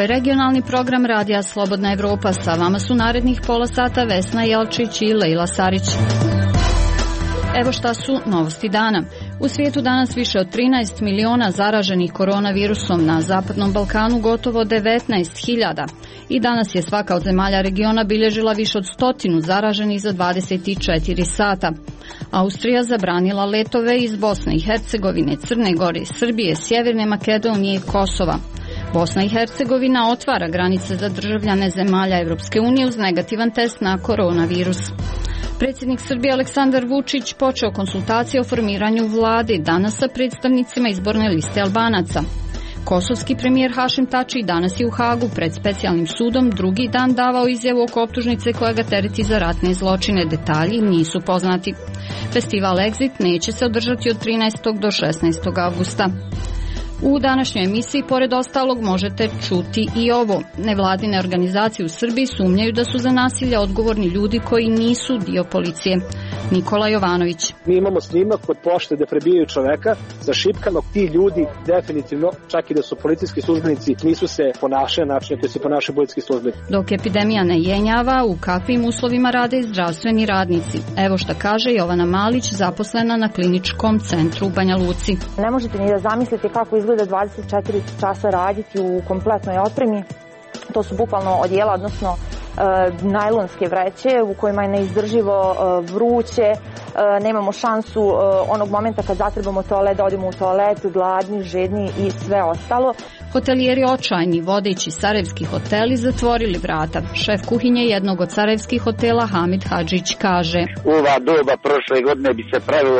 je regionalni program Radija Slobodna Evropa. Sa vama su narednih pola sata Vesna Jelčić i Lejla Sarić. Evo šta su novosti dana. U svijetu danas više od 13 miliona zaraženih koronavirusom, na Zapadnom Balkanu gotovo 19.000. I danas je svaka od zemalja regiona bilježila više od 100 zaraženih za 24 sata. Austrija zabranila letove iz Bosne i Hercegovine, Crne Gore, Srbije, Sjeverne Makedonije i Kosova. Bosna i Hercegovina otvara granice za državljane zemalja Evropske unije uz negativan test na koronavirus. Predsjednik Srbije Aleksandar Vučić počeo konsultacije o formiranju vlade danas sa predstavnicima izborne liste Albanaca. Kosovski premijer Hašim Tači danas je u Hagu pred specijalnim sudom drugi dan davao izjavu oko optužnice koja ga tereti za ratne zločine. Detalji nisu poznati. Festival Exit neće se održati od 13. do 16. avgusta. U današnjoj emisiji, pored ostalog, možete čuti i ovo. Nevladine organizacije u Srbiji sumnjaju da su za nasilje odgovorni ljudi koji nisu dio policije. Nikola Jovanović. Mi imamo snimak kod pošte gde prebijaju čoveka za šipkanog. Ti ljudi definitivno, čak i da su policijski službenici, nisu se ponašali na način koji se ponašaju policijski službenici. Dok epidemija ne jenjava, u kakvim uslovima rade zdravstveni radnici? Evo šta kaže Jovana Malić, zaposlena na kliničkom centru u Banja Luci. Ne možete ni da zamislite kako izgleda 24 časa raditi u kompletnoj opremi. To su bukvalno odijela, odnosno najlonske vreće u kojima je neizdrživo vruće, nemamo šansu onog momenta kad zatrebamo toalet da odemo u toalet, gladni, žedni i sve ostalo. Hotelijeri očajni, vodeći sarajevski hoteli, zatvorili vrata. Šef kuhinje jednog od sarajevskih hotela Hamid Hadžić kaže: U ova doba prošle godine bi se pravilo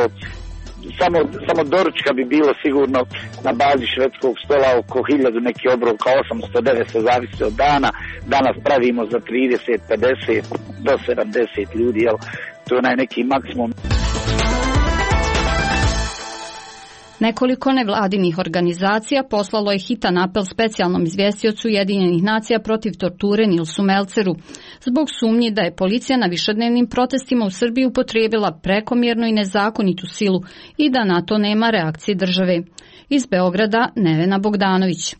samo doručka bi bilo sigurno na bazi švedskog stola oko 1000, neki obrok kao 800-900, zavisi od dana. Danas pravimo za 30, 50 do 70 ljudi, jel? To je neki maksimum. Nekoliko nevladinih organizacija poslalo je hitan apel specijalnom izvjestiocu Ujedinjenih nacija protiv torture Nilsu Melceru, zbog sumnji da je policija na višednevnim protestima u Srbiji upotrijebila prekomjernu i nezakonitu silu i da na to nema reakcije države. Iz Beograda Nevena Bogdanović.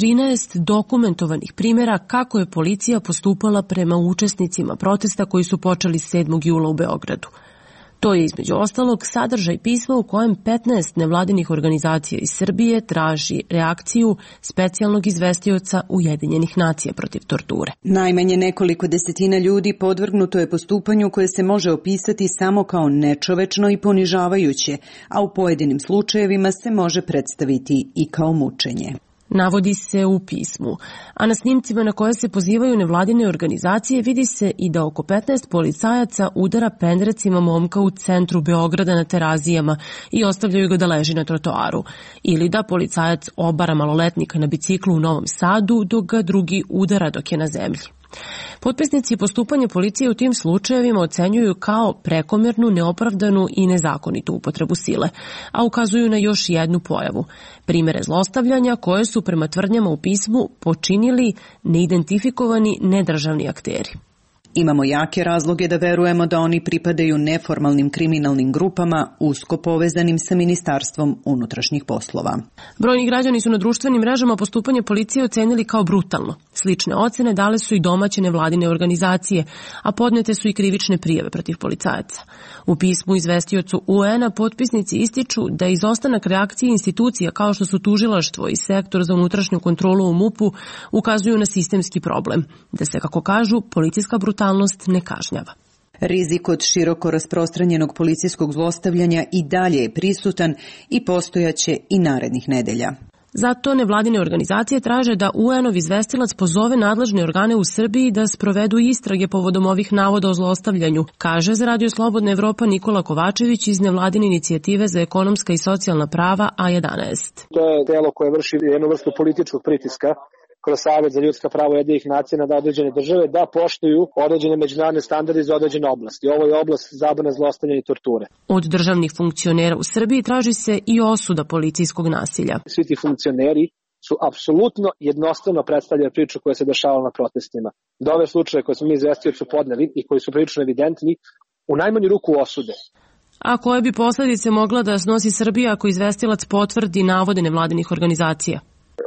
13 dokumentovanih primjera kako je policija postupala prema učesnicima protesta koji su počeli 7. jula u Beogradu. To je između ostalog sadržaj pisma u kojem 15 nevladinih organizacija iz Srbije traži reakciju specijalnog izvestioca Ujedinjenih nacija protiv torture. Najmanje nekoliko desetina ljudi podvrgnuto je postupanju koje se može opisati samo kao nečovečno i ponižavajuće, a u pojedinim slučajevima se može predstaviti i kao mučenje. Navodi se u pismu, a na snimcima na koje se pozivaju nevladine organizacije vidi se i da oko 15 policajaca udara pendrecima momka u centru Beograda na Terazijama i ostavljaju ga da leži na trotoaru, ili da policajac obara maloletnika na biciklu u Novom Sadu dok ga drugi udara dok je na zemlji. Potpisnici postupanja policije u tim slučajevima ocenjuju kao prekomjernu, neopravdanu i nezakonitu upotrebu sile, a ukazuju na još jednu pojavu. Primere zlostavljanja koje su prema tvrdnjama u pismu počinili neidentifikovani nedržavni akteri. Imamo jake razloge da verujemo da oni pripadaju neformalnim kriminalnim grupama usko povezanim sa Ministarstvom unutrašnjih poslova. Brojni građani su na društvenim mrežama postupanje policije ocenili kao brutalno. Slične ocene dale su i domaće nevladine organizacije, a podnete su i krivične prijave protiv policajaca. U pismu izvestiocu UN-a potpisnici ističu da izostanak reakcije institucija kao što su tužilaštvo i sektor za unutrašnju kontrolu u MUP-u ukazuju na sistemski problem, da se, kako kažu, policijska brutalnost ne kažnjava. Rizik od široko rasprostranjenog policijskog zlostavljanja i dalje je prisutan i postojaće i narednih nedelja. Zato nevladine organizacije traže da UN-ov izvestilac pozove nadležne organe u Srbiji da sprovedu istrage povodom ovih navoda o zlostavljanju, kaže za Radio Slobodna Evropa Nikola Kovačević iz nevladine inicijative za ekonomska i socijalna prava A11. To je telo koje vrši jednu vrstu političkog pritiska kroz Savet za ljudska prava Ujedinjenih nacija na određene države da poštuju određene međunarodne standarde iz određene oblasti. Ovo je oblast zabrane zlostavljanja i torture. Od državnih funkcionera u Srbiji traži se i osuda policijskog nasilja. Svi ti funkcioneri su apsolutno jednostavno predstavljaju priču koja se dešavala na protestima. Da ove slučaje koje smo mi izvestioci podneli i koji su prilično evidentni, u najmanju ruku osude. A koje bi posljedice mogla da snosi Srbija ako izvestilac potvrdi navode nevladinih organizacija?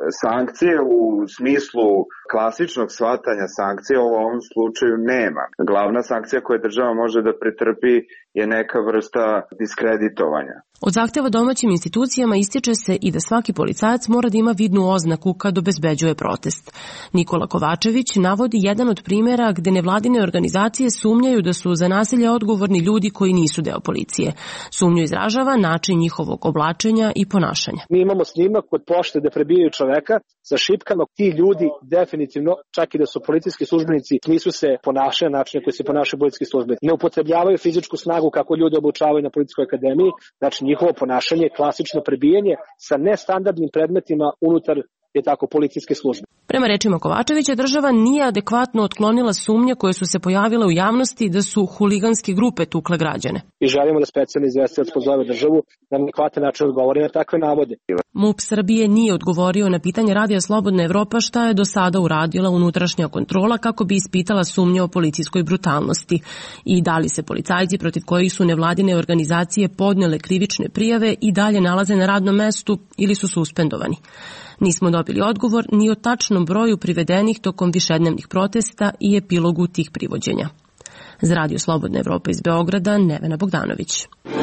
Sankcije u smislu klasičnog shvatanja sankcije u ovom slučaju nema. Glavna sankcija koju država može da pretrpi je neka vrsta diskreditovanja. Od zahteva domaćim institucijama ističe se i da svaki policajac mora da ima vidnu oznaku kad obezbeđuje protest. Nikola Kovačević navodi jedan od primjera gde nevladine organizacije sumnjaju da su za nasilje odgovorni ljudi koji nisu deo policije. Sumnju izražava način njihovog oblačenja i ponašanja. Mi imamo snimak kod pošte da prebijaju čoveka sa šipkama. Ti ljudi definitivno, čak i da su policijski službenici, nisu se ponašali na način koji se ponašaju policijski službenici. Ne upotrebljavaju fizičku snagu kako ljudi obučavaju na policijskoj akademiji, znači njihovo ponašanje je klasično prebijanje sa nestandardnim predmetima unutar policijske službe. Prema rečima Kovačevića, država nije adekvatno otklonila sumnje koje su se pojavile u javnosti da su huliganske grupe tukle građane. I želimo da specijalni izvestilac pozove državu da na adekvatan način odgovori na takve navode. MUP Srbije nije odgovorio na pitanje Radija Slobodna Evropa šta je do sada uradila unutrašnja kontrola kako bi ispitala sumnje o policijskoj brutalnosti i da li se policajci protiv kojih su nevladine organizacije podnele krivične prijave i dalje nalaze na radnom mestu ili su suspendovani. Nismo dobili odgovor ni o tačnom broju privedenih tokom višednevnih protesta i epilogu tih privođenja. Za Radio Slobodna Evropa iz Beograda, Nevena Bogdanović.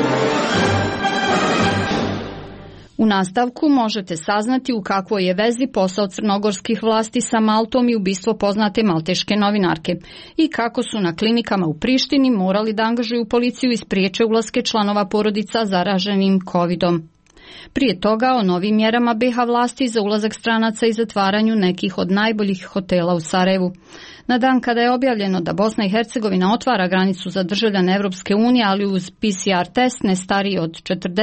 U nastavku možete saznati u kakvoj je vezi posao crnogorskih vlasti sa Maltom i ubistvo poznate malteške novinarke i kako su na klinikama u Prištini morali da angažuju policiju i spriječe ulaske članova porodica zaraženim COVID-om. Prije toga o novim mjerama BiH vlasti za ulazak stranaca i zatvaranju nekih od najboljih hotela u Sarajevu. Na dan kada je objavljeno da Bosna i Hercegovina otvara granicu za državljane Evropske unije, ali uz PCR test ne stariji od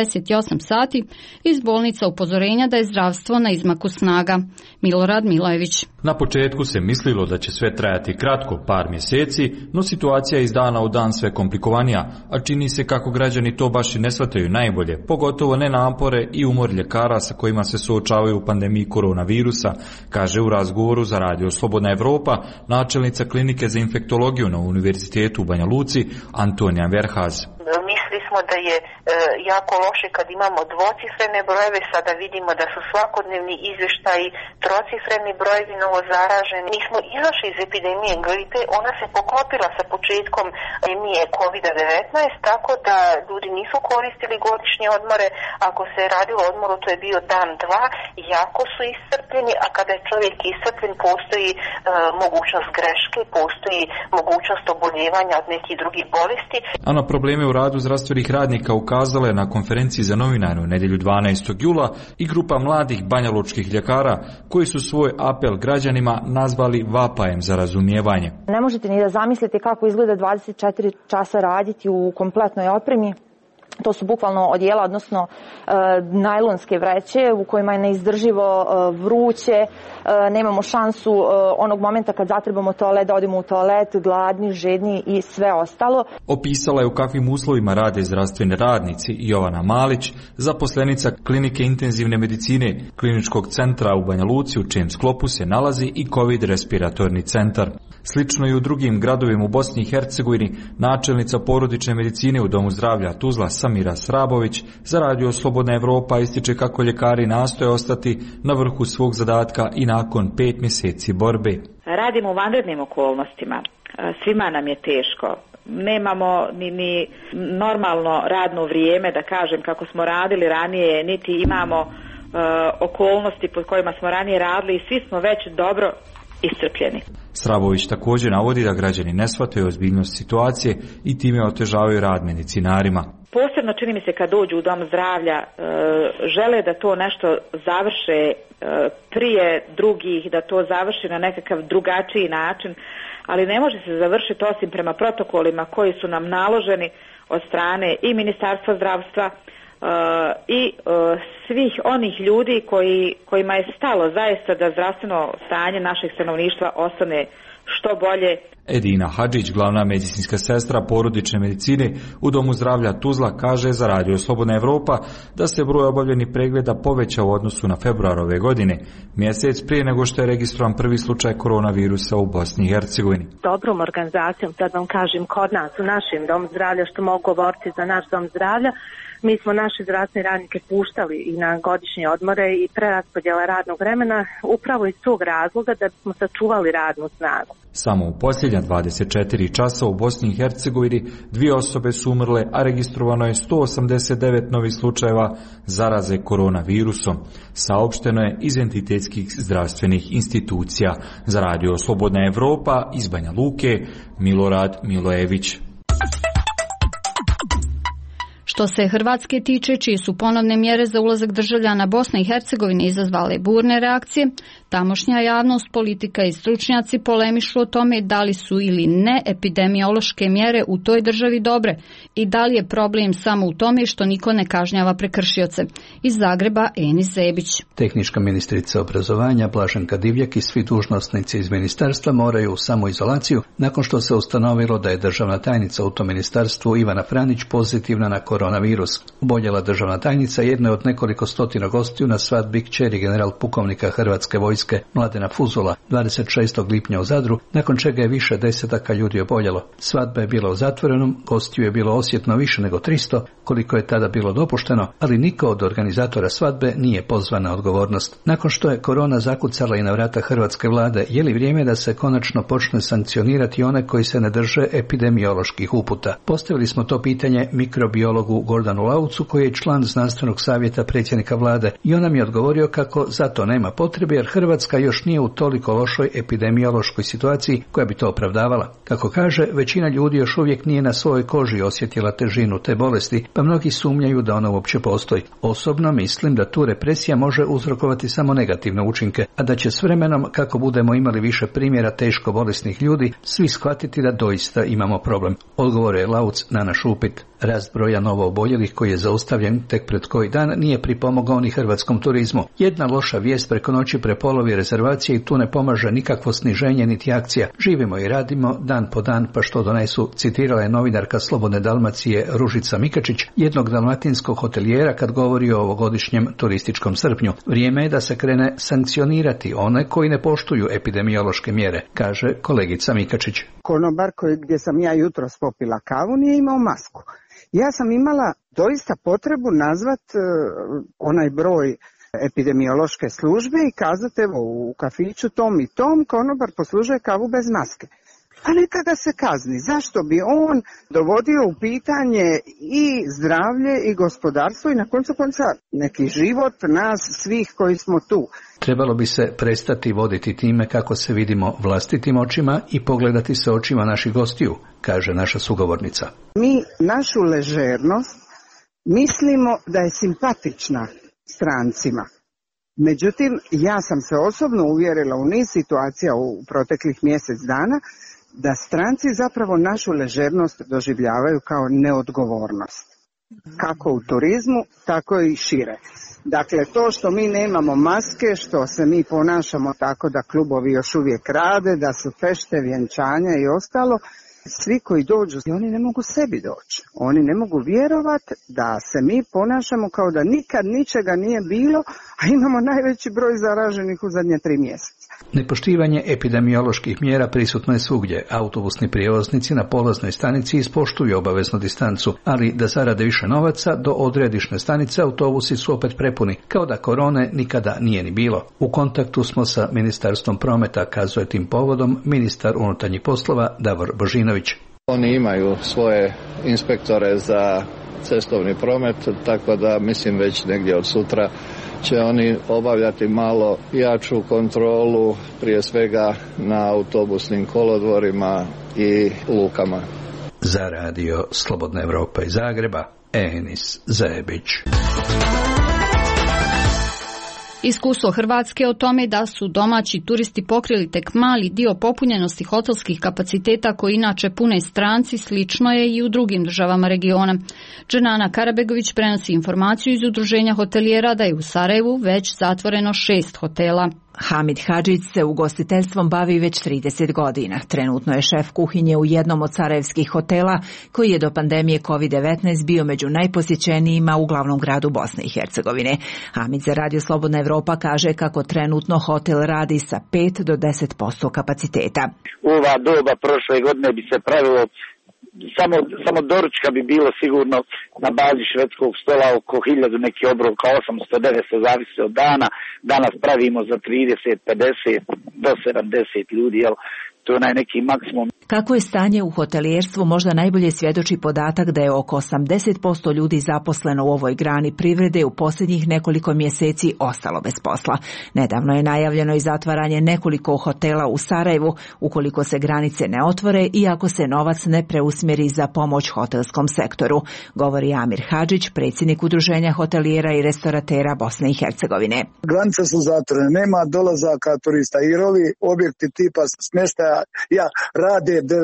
48 sati, iz bolnica upozorenja da je zdravstvo na izmaku snaga. Milorad Milojević. Na početku se mislilo da će sve trajati kratko, par mjeseci, no situacija je iz dana u dan sve komplikovanija, a čini se kako građani to baš i ne shvataju najbolje, pogotovo ne napore i umor ljekara sa kojima se suočavaju u pandemiji koronavirusa, kaže u razgovoru za Radio Slobodna Evropa načelnica klinike za infektologiju na Univerzitetu u Banja Luci Antonija Verhaz. Mislili smo da je jako loše kad imamo dvocifrene brojeve, sada vidimo da su svakodnevni izvještaji trocifreni brojevi novozaraženi. Mi smo izašli iz epidemije gripe, ona se poklopila sa početkom epidemije COVID-19, tako da ljudi nisu koristili godišnje odmore. Ako se je radilo o odmoru, to je bio dan, dva, jako su iscrpljeni, a kada je čovjek iscrpljen, postoji mogućnost greške, postoji mogućnost oboljevanja od nekih drugih bolesti. A na probleme u radu zdravstvenih radnika ukazala je na konferenciji za novinare u nedjelju 12. jula i grupa mladih banjalučkih ljekara koji su svoj apel građanima nazvali vapajem za razumijevanje. Ne možete ni da zamislite kako izgleda 24 časa raditi u kompletnoj opremi. To su bukvalno odijela, odnosno najlonske vreće u kojima je neizdrživo vruće, nemamo šansu onog momenta kad zatrebamo toalet da odemo u toalet, gladni, žedni i sve ostalo. Opisala je u kakvim uslovima rade zdravstveni radnici Jovana Malić, zaposlenica klinike intenzivne medicine Kliničkog centra u Banja Luci, u čijem sklopu se nalazi i COVID respiratorni centar. Slično i u drugim gradovima u Bosni i Hercegovini, načelnica porodične medicine u Domu zdravlja Tuzla Samira Srabović za Radio Slobodna Evropa ističe kako ljekari nastoje ostati na vrhu svog zadatka i nakon 5 mjeseci borbe. Radimo u vanrednim okolnostima, svima nam je teško. Nemamo ni normalno radno vrijeme, da kažem, kako smo radili ranije, niti imamo okolnosti pod kojima smo ranije radili i svi smo već dobro iscrpljeni. Srabović također navodi da građani ne shvataju ozbiljnost situacije i time otežavaju rad medicinarima. Posebno čini mi se kad dođu u dom zdravlja, žele da to nešto završe prije drugih, da to završi na nekakav drugačiji način, ali ne može se završiti osim prema protokolima koji su nam naloženi od strane i Ministarstva zdravstva i svih onih ljudi kojima je stalo zaista da zdravstveno stanje našeg stanovništva ostane što bolje. Edina Hadžić, glavna medicinska sestra porodične medicine u Domu zdravlja Tuzla, kaže za Radio Slobodna Evropa da se broj obavljenih pregleda povećao u odnosu na februar ove godine, mjesec prije nego što je registrovan prvi slučaj koronavirusa u Bosni i Hercegovini. Dobrom organizacijom, sad vam kažem, kod nas u našem Domu zdravlja, što mogu govoriti za naš Dom zdravlja, mi smo naše zdravstvene radnike puštali i na godišnje odmore i preraspodjele radnog vremena upravo iz tog razloga da smo sačuvali radnu snagu. Samo u posljednja 24 časa u Bosni i Hercegovini 2 osobe su umrle, a registrovano je 189 novih slučajeva zaraze koronavirusom. Saopšteno je iz entitetskih zdravstvenih institucija. Za Radio Slobodna Evropa iz Banja Luke, Milorad Milojević. Što se Hrvatske tiče, čije su ponovne mjere za ulazak državljana Bosne i Hercegovine izazvale burne reakcije, tamošnja javnost, politika i stručnjaci polemišu o tome da li su ili ne epidemiološke mjere u toj državi dobre i da li je problem samo u tome što niko ne kažnjava prekršioce. Iz Zagreba Enis Zebić. Tehnička ministrica obrazovanja Blaženka Divjak i svi dužnosnici iz ministarstva moraju u samoizolaciju nakon što se ustanovilo da je državna tajnica u tom ministarstvu Ivana Franić pozitivna na koronavirus. Oboljela državna tajnica jedna je od nekoliko stotina gostiju na svadbi kćeri general pukovnika Hrvatske vojske Mladena Fuzula 26. lipnja u Zadru, nakon čega je više desetaka ljudi oboljelo. Svadba je bila u zatvorenom, gostiju je bilo osjetno više nego 300, koliko je tada bilo dopušteno, ali niko od organizatora svadbe nije pozvan na odgovornost. Nakon što je korona zakucala i na vrata hrvatske vlade, je li vrijeme da se konačno počne sankcionirati one koji se ne drže epidemioloških uputa? Postavili smo to pitanje mikrobiologu Gordanu Laucu, koji je član znanstvenog savjeta predsjednika vlade, i on nam je odgovorio kako za to nema potrebe jer Hrvatska još nije u toliko lošoj epidemiološkoj situaciji koja bi to opravdavala. Kako kaže, većina ljudi još uvijek nije na svojoj koži osjetila težinu te bolesti, pa mnogi sumnjaju da ona uopće postoji. Osobno mislim da tu represija može uzrokovati samo negativne učinke, a da će s vremenom, kako budemo imali više primjera teško bolesnih ljudi, svi shvatiti da doista imamo problem. Odgovor je Lauc na naš upit. Rast broja novo oboljelih koji je zaustavljen tek pred koji dan nije pripomogao ni hrvatskom turizmu. Jedna loša vijest preko noći prepolovi rezervacije i tu ne pomaže nikakvo sniženje niti akcija. Živimo i radimo dan po dan pa što donesu, citirala je novinarka Slobodne Dalmacije Ružica Mikačić, jednog dalmatinskog hotelijera kad govori o ovogodišnjem turističkom srpnju. Vrijeme je da se krene sankcionirati one koji ne poštuju epidemiološke mjere, kaže kolegica Mikačić. Konobar gdje sam ja jutros popila kavu nije imao masku. Ja sam imala doista potrebu nazvat onaj broj epidemiološke službe i kazati evo u kafiću tom i tom konobar poslužuje kavu bez maske. A neka ga se kazni. Zašto bi on dovodio u pitanje i zdravlje i gospodarstvo i na koncu konca neki život nas svih koji smo tu. Trebalo bi se prestati voditi time kako se vidimo vlastitim očima i pogledati se očima naših gostiju, kaže naša sugovornica. Mi našu ležernost mislimo da je simpatična strancima. Međutim, ja sam se osobno uvjerila u niz situacija u proteklih mjesec dana da stranci zapravo našu ležernost doživljavaju kao neodgovornost. Kako u turizmu, tako i šire. Dakle, to što mi nemamo maske, što se mi ponašamo tako da klubovi još uvijek rade, da su fešte, vjenčanja i ostalo, svi koji dođu, oni ne mogu sebi doći. Oni ne mogu vjerovati da se mi ponašamo kao da nikad ničega nije bilo, a imamo najveći broj zaraženih u zadnje 3 mjeseca. Nepoštivanje epidemioloških mjera prisutno je svugdje. Autobusni prijevoznici na polaznoj stanici ispoštuju obaveznu distancu, ali da zarade više novaca, do odredišne stanice autobusi su opet prepuni, kao da korone nikada nije ni bilo. U kontaktu smo sa Ministarstvom prometa, kazuje tim povodom ministar unutarnjih poslova Davor Božinović. Oni imaju svoje inspektore za cestovni promet, tako da mislim već negdje od sutra će oni obavljati malo jaču kontrolu, prije svega na autobusnim kolodvorima i lukama. Za Radio Slobodna Evropa iz Zagreba, Enis Zebić. Iskustvo Hrvatske o tome da su domaći turisti pokrili tek mali dio popunjenosti hotelskih kapaciteta koji inače pune stranci, slično je i u drugim državama regiona. Dženana Karabegović prenosi informaciju iz Udruženja hotelijera da je u Sarajevu već zatvoreno 6 hotela. Hamid Hadžić se ugostiteljstvom bavi već 30 godina. Trenutno je šef kuhinje u jednom od sarajevskih hotela koji je do pandemije COVID-19 bio među najposjećenijima u glavnom gradu Bosne i Hercegovine. Hamid za Radio Slobodna Evropa kaže kako trenutno hotel radi sa 5 do 10% kapaciteta. U ova doba prošle godine bi se pravilo samo doručka bi bilo sigurno na bazi švedskog stola oko 1000, neki obrok 800-900, zavisi od dana. Danas pravimo za 30, 50 do 70 ljudi, jel? To je neki maksimum. Kako je stanje u hotelijerstvu možda najbolje svjedoči podatak da je oko 80% ljudi zaposleno u ovoj grani privrede u posljednjih nekoliko mjeseci ostalo bez posla. Nedavno je najavljeno i zatvaranje nekoliko hotela u Sarajevu ukoliko se granice ne otvore i ako se novac ne preusmjeri za pomoć hotelskom sektoru, govori Amir Hadžić, predsjednik Udruženja hotelijera i restoratera Bosne i Hercegovine. Granice su zatvorene, nema dolazaka turista i ovi objekti tipa smještaja rade 95%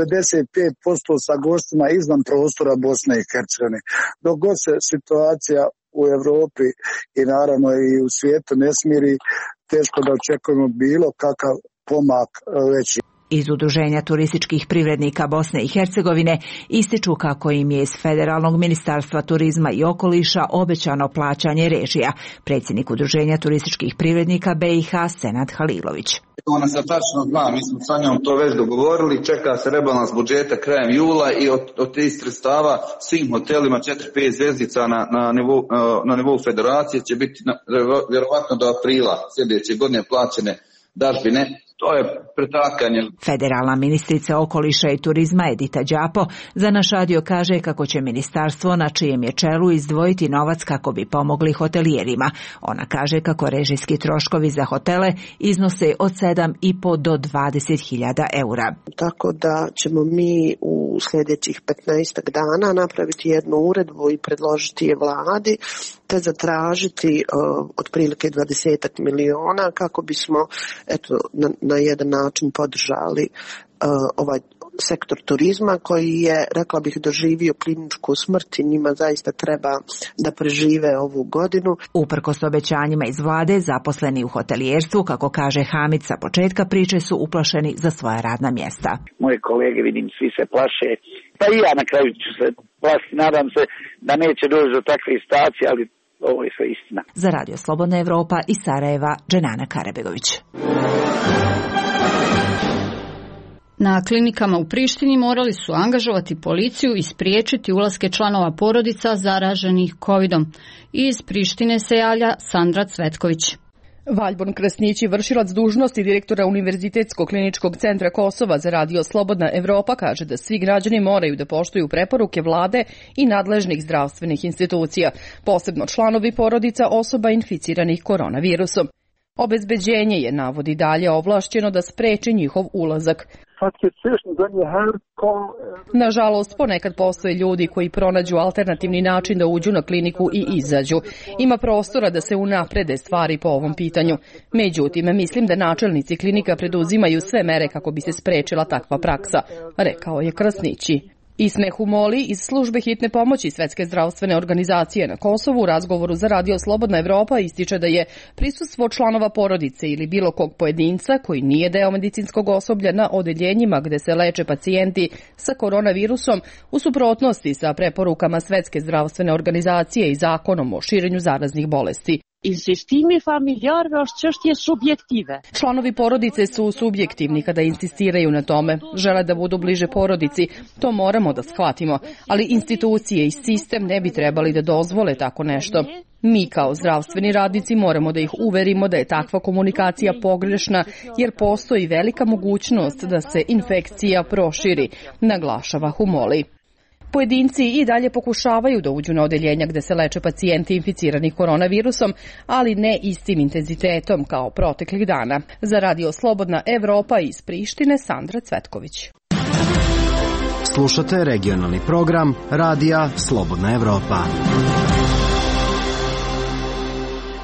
sa gostima izvan prostora Bosne i Hercegovine. Dok god se situacija u Europi i naravno i u svijetu ne smiri, teško da očekujemo bilo kakav pomak veći. Iz Udruženja turističkih privrednika Bosne i Hercegovine ističu kako im je iz Federalnog ministarstva turizma i okoliša obećano plaćanje režija. Predsjednik Udruženja turističkih privrednika BiH Senad Halilović. Ona se tačno zna, mi smo sa njom to već dogovorili, čeka se rebalans budžeta krajem jula i od tih sredstava svim hotelima 4-5 zvjezdica na nivou federacije će biti vjerovatno do aprila sljedeće godine plaćene dažbine. To je pretakanje. Federalna ministrica okoliša i turizma Edita Đapo za naš radio kaže kako će ministarstvo na čijem je čelu izdvojiti novac kako bi pomogli hotelijerima. Ona kaže kako režijski troškovi za hotele iznose od 7,5 do 20.000 eura. Tako da ćemo mi u sljedećih 15 dana napraviti jednu uredbu i predložiti je vladi te zatražiti otprilike 20 miliona kako bismo na jedan način podržali ovaj sektor turizma koji je, rekla bih, doživio kliničku smrt i njima zaista treba da prežive ovu godinu. Uprkos obećanjima iz vlade, zaposleni u hotelijerstvu, kako kaže Hamid, sa početka priče su uplašeni za svoja radna mjesta. Moje kolege, vidim, svi se plaše, pa i ja na kraju ću se plašiti. Nadam se da neće doći do takve situacije, ali ovo je sve istina. Za Radio Slobodna Evropa iz Sarajeva, Dženana Karabegović. Na klinikama u Prištini morali su angažovati policiju i spriječiti ulaske članova porodica zaraženih COVID-om. Iz Prištine se javlja Sandra Cvetković. Valjborn Krasnić, vršilac dužnosti direktora Univerzitetskog kliničkog centra Kosova za Radio Slobodna Evropa, kaže da svi građani moraju da poštuju preporuke vlade i nadležnih zdravstvenih institucija, posebno članovi porodica osoba inficiranih koronavirusom. Obezbeđenje je, navodi dalje, ovlašćeno da spreči njihov ulazak. Nažalost, ponekad postoje ljudi koji pronađu alternativni način da uđu na kliniku i izađu. Ima prostora da se unaprede stvari po ovom pitanju. Međutim, mislim da načelnici klinika preduzimaju sve mere kako bi se sprečila takva praksa, rekao je Krasnići. Ismeh Humoli iz službe hitne pomoći Svetske zdravstvene organizacije na Kosovu u razgovoru za Radio Slobodna Evropa ističe da je prisustvo članova porodice ili bilo kog pojedinca koji nije deo medicinskog osoblja na odeljenjima gde se leče pacijenti sa koronavirusom u suprotnosti sa preporukama Svetske zdravstvene organizacije i zakonom o širenju zaraznih bolesti. Članovi porodice su subjektivni kada insistiraju na tome. Žele da budu bliže porodici. To moramo da shvatimo. Ali institucije i sistem ne bi trebali da dozvole tako nešto. Mi kao zdravstveni radnici moramo da ih uverimo da je takva komunikacija pogrešna jer postoji velika mogućnost da se infekcija proširi, naglašava Humoli. Pojedinci i dalje pokušavaju da uđu na odeljenja gde se leče pacijenti inficirani koronavirusom, ali ne istim intenzitetom kao proteklih dana. Za Radio Slobodna Evropa iz Prištine, Sandra Cvetković. Slušate regionalni program Radija Slobodna Evropa.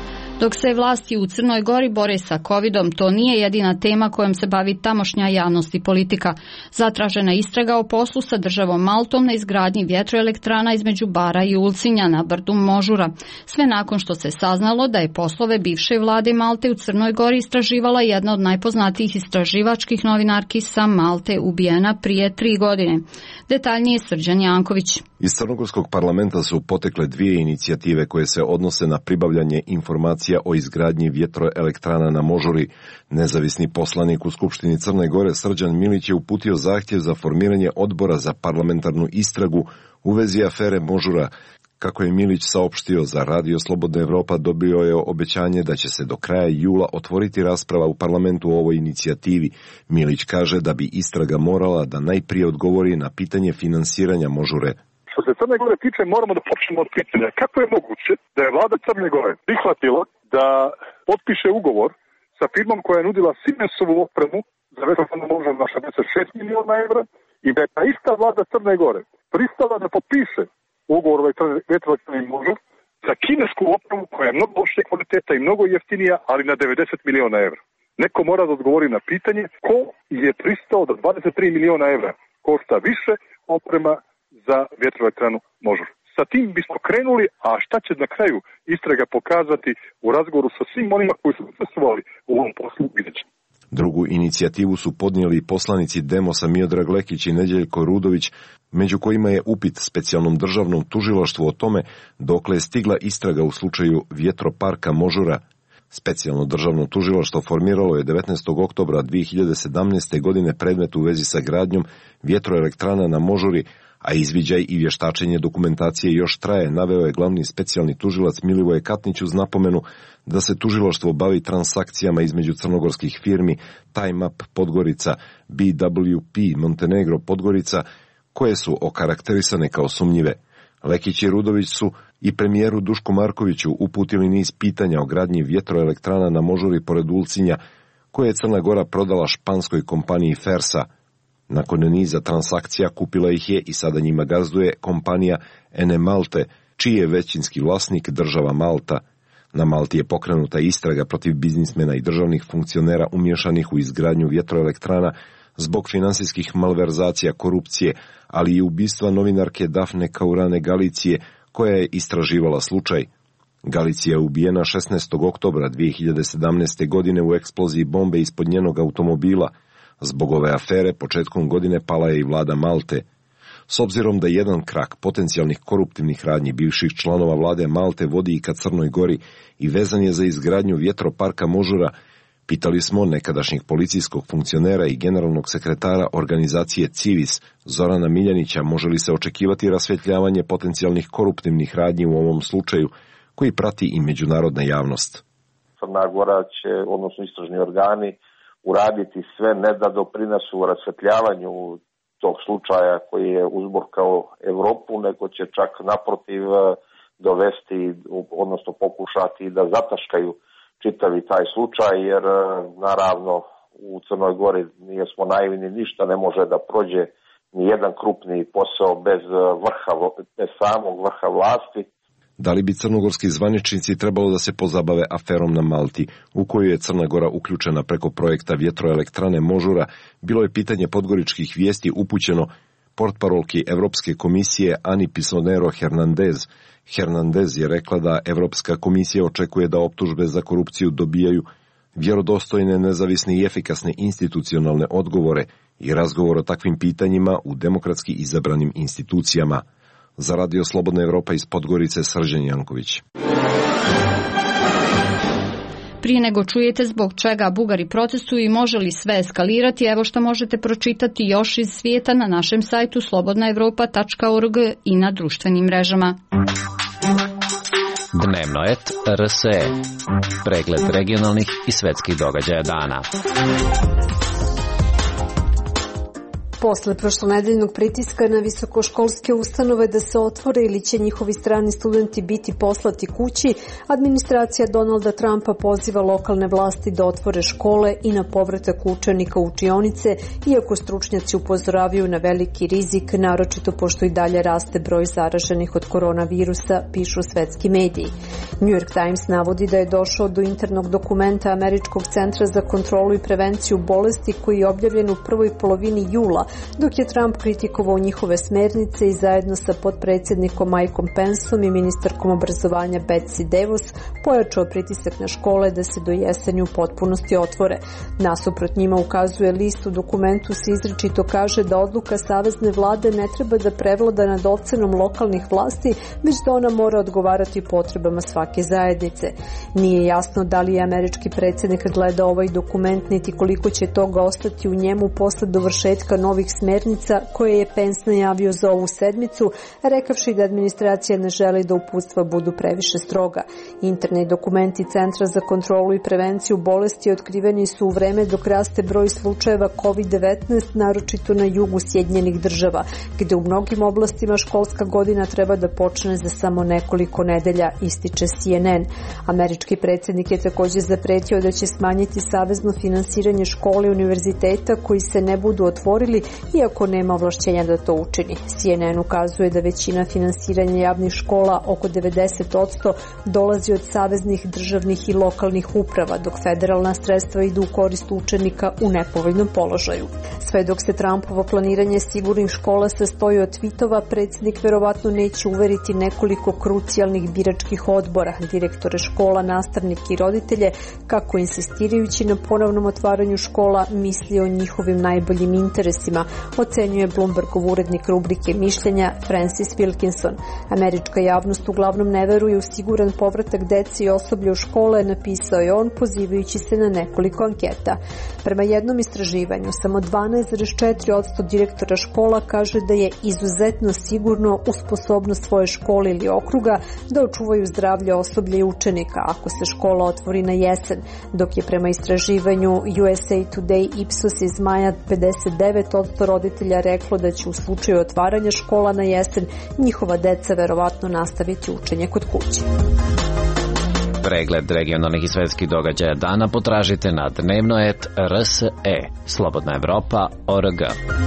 Dok se vlasti u Crnoj Gori bore sa covidom, to nije jedina tema kojom se bavi tamošnja javnost i politika. Zatražena istraga o poslu sa državom Maltom na izgradnji vjetroelektrana između Bara i Ulcinja na brdu Možura. Sve nakon što se saznalo da je poslove bivše vlade Malte u Crnoj Gori istraživala jedna od najpoznatijih istraživačkih novinarki sa Malte, ubijena prije 3 godine. Detaljnije Srđan Janković. Iz Crnogorskog parlamenta su potekle 2 inicijative koje se odnose na pribavljanje informacija o izgradnji vjetroelektrana na Možuri. Nezavisni poslanik u Skupštini Crne Gore Srđan Milić je uputio zahtjev za formiranje odbora za parlamentarnu istragu u vezi afere Možura. Kako je Milić saopštio za Radio Slobodna Evropa, dobio je obećanje da će se do kraja jula otvoriti rasprava u parlamentu o ovoj inicijativi. Milić kaže da bi istraga morala da najprije odgovori na pitanje finansiranja Možure. Što se Crne Gore tiče, moramo da počnemo od pitanja. Kako je moguće da je vlada Crne Gore prihvatila da potpiše ugovor sa firmom koja je nudila Siemensovu opremu za vjetroelektranu Možur na 66 miliona evra i da je ta ista vlada Crne Gore pristala da potpiše ugovor o vjetroelektrani Možur za kinesku opremu koja je mnogo lošije kvaliteta i mnogo jeftinija, ali na 90 miliona evra. Neko mora da odgovori na pitanje ko je pristao da 23 miliona evra košta više oprema za vjetroelektranu Možur. Sa tim bismo krenuli, a šta će na kraju istraga pokazati u razgovoru sa svim onima koji su učestvovali u ovom poslu, vidjet ćemo. Drugu inicijativu su podnijeli poslanici Demosa Miodrag Lekić i Neđeljko Rudović, među kojima je upit specijalnom državnom tužilaštvu o tome dokle je stigla istraga u slučaju vjetroparka Možura. Specijalno državno tužilaštvo formiralo je 19. oktobra 2017. godine predmet u vezi sa gradnjom vjetroelektrana na Možuri, a izviđaj i vještačenje dokumentacije još traje, naveo je glavni specijalni tužilac Milivoje Katnić uz napomenu da se tužilaštvo bavi transakcijama između crnogorskih firmi Time Up Podgorica, BWP Montenegro Podgorica, koje su okarakterisane kao sumnjive. Lekić i Rudović su i premijeru Dušku Markoviću uputili niz pitanja o gradnji vjetroelektrana na Možuri pored Ulcinja, koje je Crna Gora prodala španskoj kompaniji Fersa. Nakon niza transakcija kupila ih je i sada njima gazduje kompanija Ene Malte, čiji je većinski vlasnik država Malta. Na Malti je pokrenuta istraga protiv biznismena i državnih funkcionera umješanih u izgradnju vjetroelektrana zbog finansijskih malverzacija, korupcije, ali i ubistva novinarke Dafne Caruane Galicije, koja je istraživala slučaj. Galicija je ubijena 16. oktobra 2017. godine u eksploziji bombe ispod njenog automobila. Zbog ove afere početkom godine pala je i vlada Malte. S obzirom da jedan krak potencijalnih koruptivnih radnji bivših članova vlade Malte vodi i ka Crnoj Gori i vezan je za izgradnju vjetroparka Možura, pitali smo nekadašnjeg policijskog funkcionera i generalnog sekretara organizacije Civis Zorana Miljanića može li se očekivati rasvjetljavanje potencijalnih koruptivnih radnji u ovom slučaju koji prati i međunarodna javnost. Crna Gora će, odnosno istražni organi, uraditi sve ne da doprinesu rasvjetljavanju tog slučaja koji je uzburkao Evropu, nego će čak naprotiv dovesti, odnosno pokušati da zataškaju čitavi taj slučaj, jer naravno u Crnoj Gori nije smo naivni, ništa ne može da prođe ni jedan krupni posao bez samog vrha vlasti. Da li bi crnogorski zvaničnici trebalo da se pozabave aferom na Malti, u koju je Crna Gora uključena preko projekta vjetroelektrane Možura, bilo je pitanje podgoričkih vijesti upućeno portparolki Evropske komisije Ani Pisonero Hernandez. Hernandez je rekla da Evropska komisija očekuje da optužbe za korupciju dobijaju vjerodostojne, nezavisne i efikasne institucionalne odgovore i razgovor o takvim pitanjima u demokratski izabranim institucijama. Za Radio Slobodna Evropa iz Podgorice, Srđan Janković. Prije nego čujete zbog čega Bugari protestuju i može li sve eskalirati, evo što možete pročitati još iz svijeta na našem sajtu slobodnaevropa.org i na društvenim mrežama. Dnevnoet RSE. Pregled regionalnih i svetskih događaja dana. Posle prošlonedeljnog pritiska na visokoškolske ustanove da se otvore ili će njihovi strani studenti biti poslati kući, administracija Donalda Trumpa poziva lokalne vlasti da otvore škole i na povratak učenika u učionice, iako stručnjaci upozoravaju na veliki rizik, naročito pošto i dalje raste broj zaraženih od koronavirusa, pišu svetski mediji. New York Times navodi da je došao do internog dokumenta Američkog centra za kontrolu i prevenciju bolesti koji je objavljen u prvoj polovini jula, dok je Trump kritikovao njihove smernice i zajedno sa potpredsjednikom Mikeom Penceom i ministarkom obrazovanja Betsy DeVos pojačao pritisak na škole da se do jeseni u potpunosti otvore. Nasuprot njima ukazuje list, u dokumentu se izričito kaže da odluka savezne vlade ne treba da prevlada nad ocenom lokalnih vlasti, već da ona mora odgovarati potrebama svake zajednice. Nije jasno da li je američki predsjednik gleda ovaj dokument, niti koliko će toga ostati u njemu posle dovršetka novih smernica koje je Pence najavio za ovu sedmicu, rekavši da administracija ne želi da uputstva budu previše stroga. Interni dokumenti Centra za kontrolu i prevenciju bolesti otkriveni su u vreme dok raste broj slučajeva COVID-19, naročito na jugu Sjedinjenih država, gde u mnogim oblastima školska godina treba da počne za samo nekoliko nedelja, ističe CNN. Američki predsjednik je također zapretio da će smanjiti savezno finansiranje škole i univerziteta koji se ne budu otvorili, iako nema ovlašćenja da to učini. CNN ukazuje da većina finansiranja javnih škola, oko 90%, dolazi od saveznih, državnih i lokalnih uprava, dok federalna sredstva idu u korist učenika u nepovoljnom položaju. Sve dok se Trumpovo planiranje sigurnih škola sastoji od tvitova, predsjednik verovatno neće uveriti nekoliko krucijalnih biračkih odbora, direktore škola, nastavnike i roditelje, kako insistirajući na ponovnom otvaranju škola misli o njihovim najboljim interesima, ocenjuje Bloombergov urednik rubrike mišljenja Francis Wilkinson. Američka javnost uglavnom ne veruje u siguran povratak dece i osoblja u škole, napisao je on pozivajući se na nekoliko anketa. Prema jednom istraživanju, samo 12,4% direktora škola kaže da je izuzetno sigurno u sposobnost svoje škole ili okruga da očuvaju zdravlje osoblja i učenika ako se škola otvori na jesen, dok je prema istraživanju USA Today Ipsos iz maja 59% roditelja reklo da će u slučaju otvaranja škola na jesen njihova deca verovatno nastaviti učenje kod kuće. Pregled regionalnih i svetskih događaja dana potražite na dnevno.rse. Slobodna Evropa.org.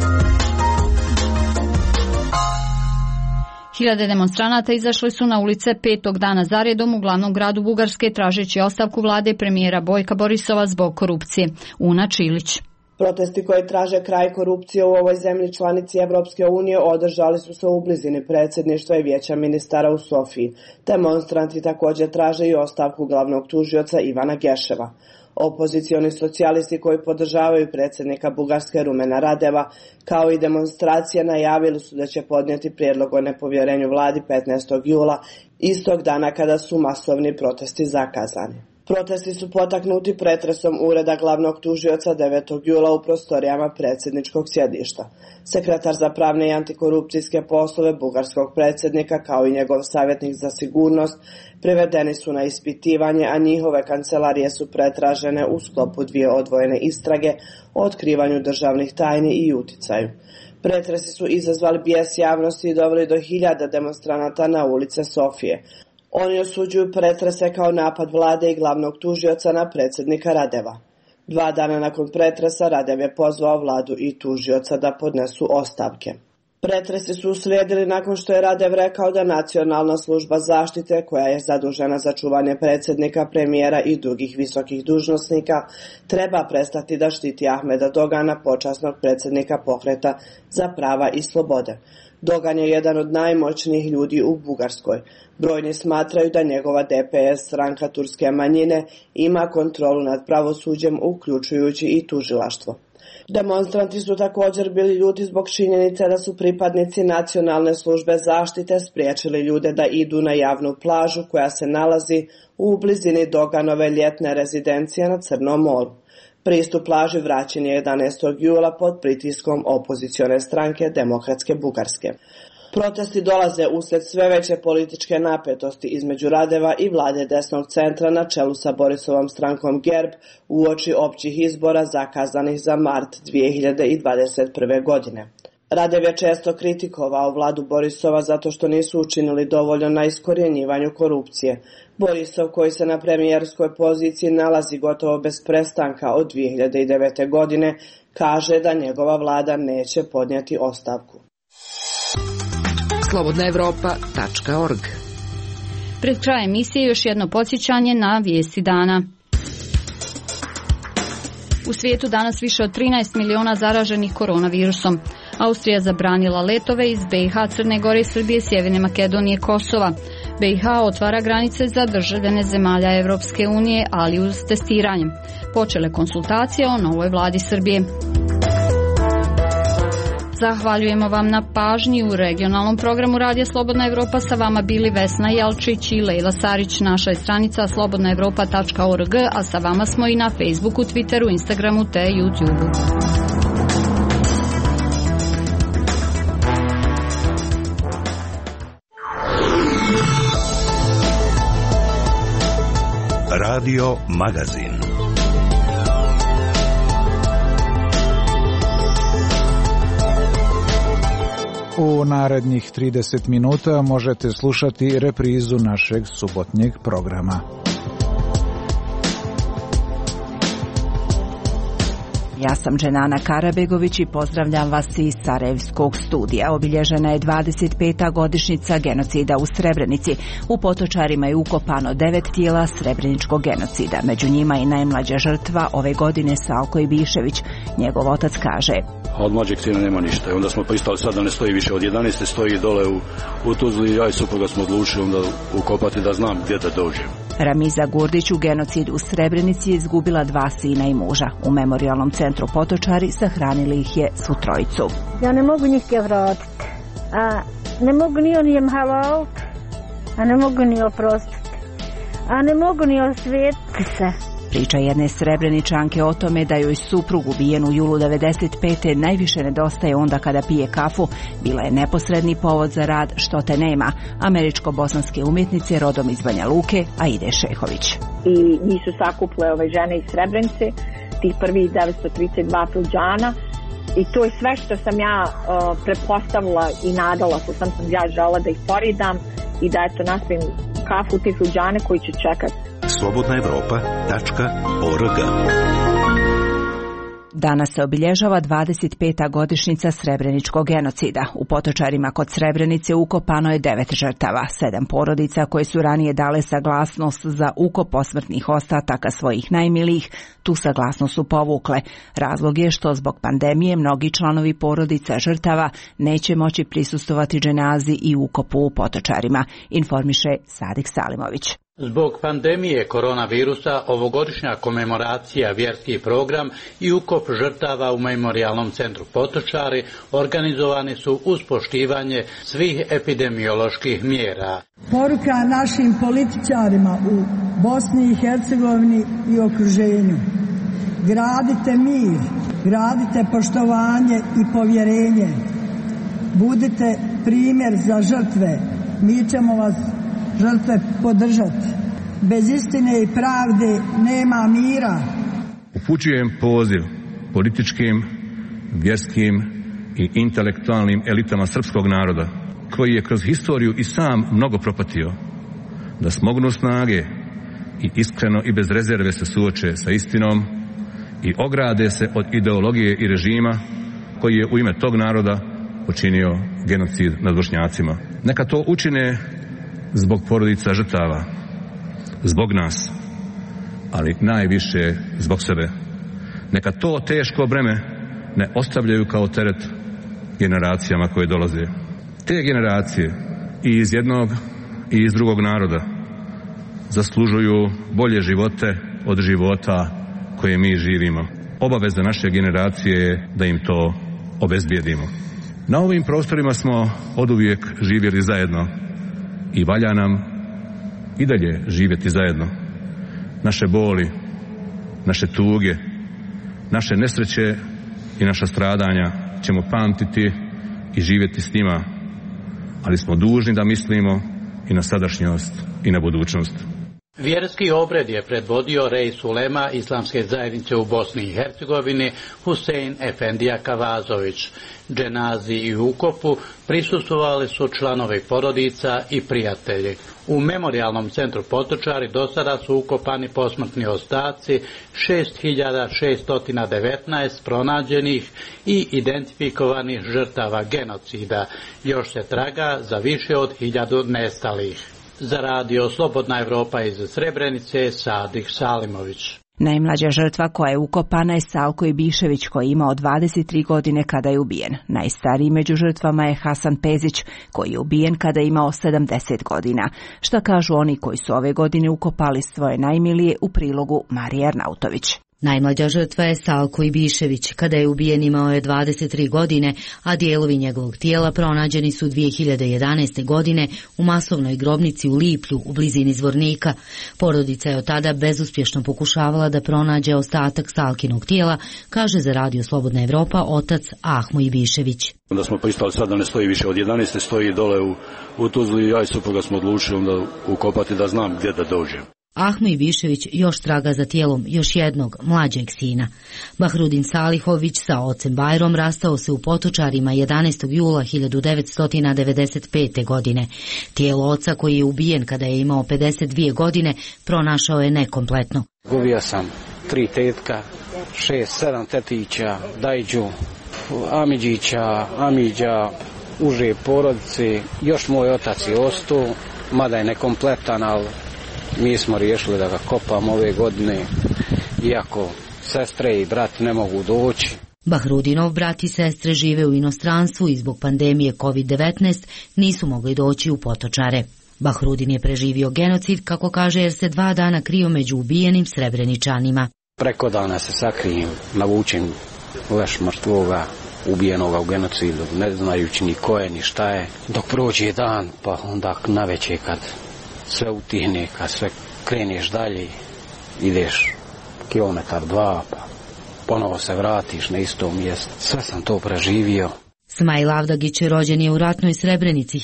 Hiljade demonstranata izašli su na ulice 5. dana zaredom u glavnom gradu Bugarske tražeći ostavku vlade premijera Bojka Borisova zbog korupcije. Una Čilić. Protesti koji traže kraj korupcije u ovoj zemlji članici Evropske unije održali su se u blizini predsjedništva i vijeća ministara u Sofiji. Demonstranti također traže i ostavku glavnog tužioca Ivana Geševa. Opozicioni socijalisti koji podržavaju predsjednika Bugarske Rumena Radeva, kao i demonstracije, najavili su da će podnijeti prijedlog o nepovjerenju vladi 15. jula, istog dana kada su masovni protesti zakazani. Protesti su potaknuti pretresom ureda glavnog tužioca 9. jula u prostorijama predsjedničkog sjedišta. Sekretar za pravne i antikorupcijske poslove bugarskog predsjednika, kao i njegov savjetnik za sigurnost, privedeni su na ispitivanje, a njihove kancelarije su pretražene u sklopu 2 odvojene istrage o otkrivanju državnih tajni i uticaju. Pretresi su izazvali bijes javnosti i doveli do 1000 demonstranata na ulice Sofije. Oni osuđuju pretrese kao napad vlade i glavnog tužioca na predsjednika Radeva. 2 dana nakon pretresa Radev je pozvao vladu i tužioca da podnesu ostavke. Pretresi su uslijedili nakon što je Radev rekao da Nacionalna služba zaštite, koja je zadužena za čuvanje predsjednika, premijera i drugih visokih dužnosnika, treba prestati da štiti Ahmeda Dogana, počasnog predsjednika pokreta za prava i slobode. Dogan je jedan od najmoćnijih ljudi u Bugarskoj. Brojni smatraju da njegova DPS, stranka turske manjine, ima kontrolu nad pravosuđem, uključujući i tužilaštvo. Demonstranti su također bili ljuti zbog činjenice da su pripadnici Nacionalne službe zaštite spriječili ljude da idu na javnu plažu koja se nalazi u blizini Doganove ljetne rezidencije na Crnom moru. Pristup plaži vraćen je 11. jula pod pritiskom opozicione stranke Demokratske Bugarske. Protesti dolaze usled sve veće političke napetosti između Radeva i vlade desnog centra na čelu sa Borisovom strankom GERB uoči općih izbora zakazanih za mart 2021. godine. Radev je često kritikovao vladu Borisova zato što nisu učinili dovoljno na iskorjenjivanju korupcije. Borisov, koji se na premijerskoj poziciji nalazi gotovo bez prestanka od 2009. godine, kaže da njegova vlada neće podnijeti ostavku. slobodnaevropa.org. Pred krajem emisije još jedno podsjećanje na vijesti dana. U svijetu danas više od 13 miliona zaraženih koronavirusom. Austrija zabranila letove iz BiH, Crne Gore, Srbije, Sjeverne Makedonije, Kosova. BiH otvara granice za državljane zemalja Europske unije, ali uz testiranje. Počele konsultacije o novoj vladi Srbije. Zahvaljujemo vam na pažnji. U regionalnom programu Radija Slobodna Evropa sa vama bili Vesna Jelčić i Lejla Sarić. Naša je stranica slobodnaevropa.org, a sa vama smo i na Facebooku, Twitteru, Instagramu te YouTubeu. Radio Magazin. U narednih 30 minuta možete slušati reprizu našeg subotnjeg programa. Ja sam Dženana Karabegović i pozdravljam vas iz Sarajevskog studija. Obilježena je 25. godišnjica genocida u Srebrenici. U Potočarima je ukopano 9 tijela srebreničkog genocida. Među njima i najmlađa žrtva ove godine Salko Ibišević. Njegov otac kaže: a od mlađeg sina nema ništa. I onda smo pristali sad da ne stoji više od 11. stoji dole u Tuzli. Ja i supruga smo odlučili onda ukopati da znam gdje da dođem. Ramiza Gurdić u genocidu u Srebrenici je izgubila 2 sina i muža. U memorijalnom centru Potočari sahranili ih je svu trojicu. Ja ne mogu njih vratiti, a ne mogu ni onijem halal, a ne mogu ni oprostiti, a ne mogu ni osvijetiti se. Priča jedne Srebreničanke o tome da joj suprug ubijen u julu 95. najviše nedostaje onda kada pije kafu, bila je neposredni povod za rad Što te nema, američko-bosanske umjetnice rodom iz Banja Luke, Aide Šehović. I njih su sakupile ove žene iz Srebrenice, tih prvih 932 filđana, i to je sve što sam ja pretpostavila i nadala se, sam ja žela da ih poridam i da eto naspim kafu u te filđane koji će čekati. slobodnaevropa.org. Danas se obilježava 25. godišnjica Srebreničkog genocida. U Potočarima kod Srebrenice ukopano je 9 žrtava, 7 porodica koje su ranije dale saglasnost za ukop posmrtnih ostataka svojih najmilijih, tu saglasnost su povukle. Razlog je što zbog pandemije mnogi članovi porodica žrtava neće moći prisustvovati dženazi i ukopu u Potočarima, informiše Sadik Salimović. Zbog pandemije koronavirusa ovogodišnja komemoracija, vjerski program i ukop žrtava u memorijalnom centru Potočari organizovani su uz poštivanje svih epidemioloških mjera. Poruka našim političarima u Bosni i Hercegovini i okruženju: gradite mir, gradite poštovanje i povjerenje, budite primjer za žrtve, mi ćemo vas žrtve podržati. Bez istine i pravde nema mira. Upućujem poziv političkim, vjerskim i intelektualnim elitama srpskog naroda, koji je kroz historiju i sam mnogo propatio, da smognu snage i iskreno i bez rezerve se suoče sa istinom i ograde se od ideologije i režima koji je u ime tog naroda počinio genocid nad Bošnjacima. Neka to učine zbog porodica žrtava, zbog nas, ali najviše zbog sebe. Neka to teško breme ne ostavljaju kao teret generacijama koje dolaze. Te generacije i iz jednog i iz drugog naroda zaslužuju bolje živote od života koje mi živimo. Obaveza naše generacije je da im to obezbijedimo. Na ovim prostorima smo oduvijek živjeli zajedno i valja nam i dalje živjeti zajedno. Naše boli, naše tuge, naše nesreće i naša stradanja ćemo pamtiti i živjeti s njima, ali smo dužni da mislimo i na sadašnjost i na budućnost. Vjerski obred je predvodio Reis ulema Islamske zajednice u Bosni i Hercegovini Husein Efendija Kavazović. Dženazi i ukopu prisustvovali su članovi porodica i prijatelji. U memorijalnom centru Potočari do sada su ukopani posmrtni ostaci 6619 pronađenih i identifikovanih žrtava genocida. Još se traga za više od 1000 nestalih. Za radio Slobodna Evropa iz Srebrenice, Sadih Salimović. Najmlađa žrtva koja je ukopana je Salko Ibišević koji je imao 23 godine kada je ubijen. Najstariji među žrtvama je Hasan Pezić koji je ubijen kada je imao 70 godina. Šta kažu oni koji su ove godine ukopali svoje najmilije u prilogu Marije Arnautović. Najmlađa žrtva je Salko Ibišević. Kada je ubijen imao je 23 godine, a dijelovi njegovog tijela pronađeni su 2011. godine u masovnoj grobnici u Liplju u blizini Zvornika. Porodica je od tada bezuspješno pokušavala da pronađe ostatak Salkinog tijela, kaže za radio Slobodna Evropa otac Ahmo Ibišević. Onda smo pristali sad da ne stoji više od 11. stoji dole u Tuzli, ja i supruga smo odlučili onda ukopati da znam gdje da dođem. Ahmo Ibišević još traga za tijelom još jednog mlađeg sina. Bahrudin Salihović sa ocem Bajrom rastao se u Potočarima 11. jula 1995. godine. Tijelo oca koji je ubijen kada je imao 52 godine pronašao je nekompletno. Gubio sam 3 tetka, 6-7 tetića, dajđu, Amidžića, Amidža, uže porodice, još moj otac je ostao, mada je nekompletan, ali mi smo riješili da ga kopamo ove godine, iako sestre i brat ne mogu doći. Bahrudinov brat i sestre žive u inostranstvu i zbog pandemije COVID-19 nisu mogli doći u Potočare. Bahrudin je preživio genocid, kako kaže, jer se 2 dana krio među ubijenim Srebreničanima. Preko dana se sakrijem, navučem leš mrtvoga, ubijenoga u genocidu, ne znajući ni ko je, ni šta je. Dok prođe dan, pa onda naveče kad sve utihne, kad sve kreneš dalje, ideš kilometar 2, pa ponovo se vratiš na isto mjesto. Sve sam to preživio. Smajl Avdagić rođen je u ratnoj Srebrenici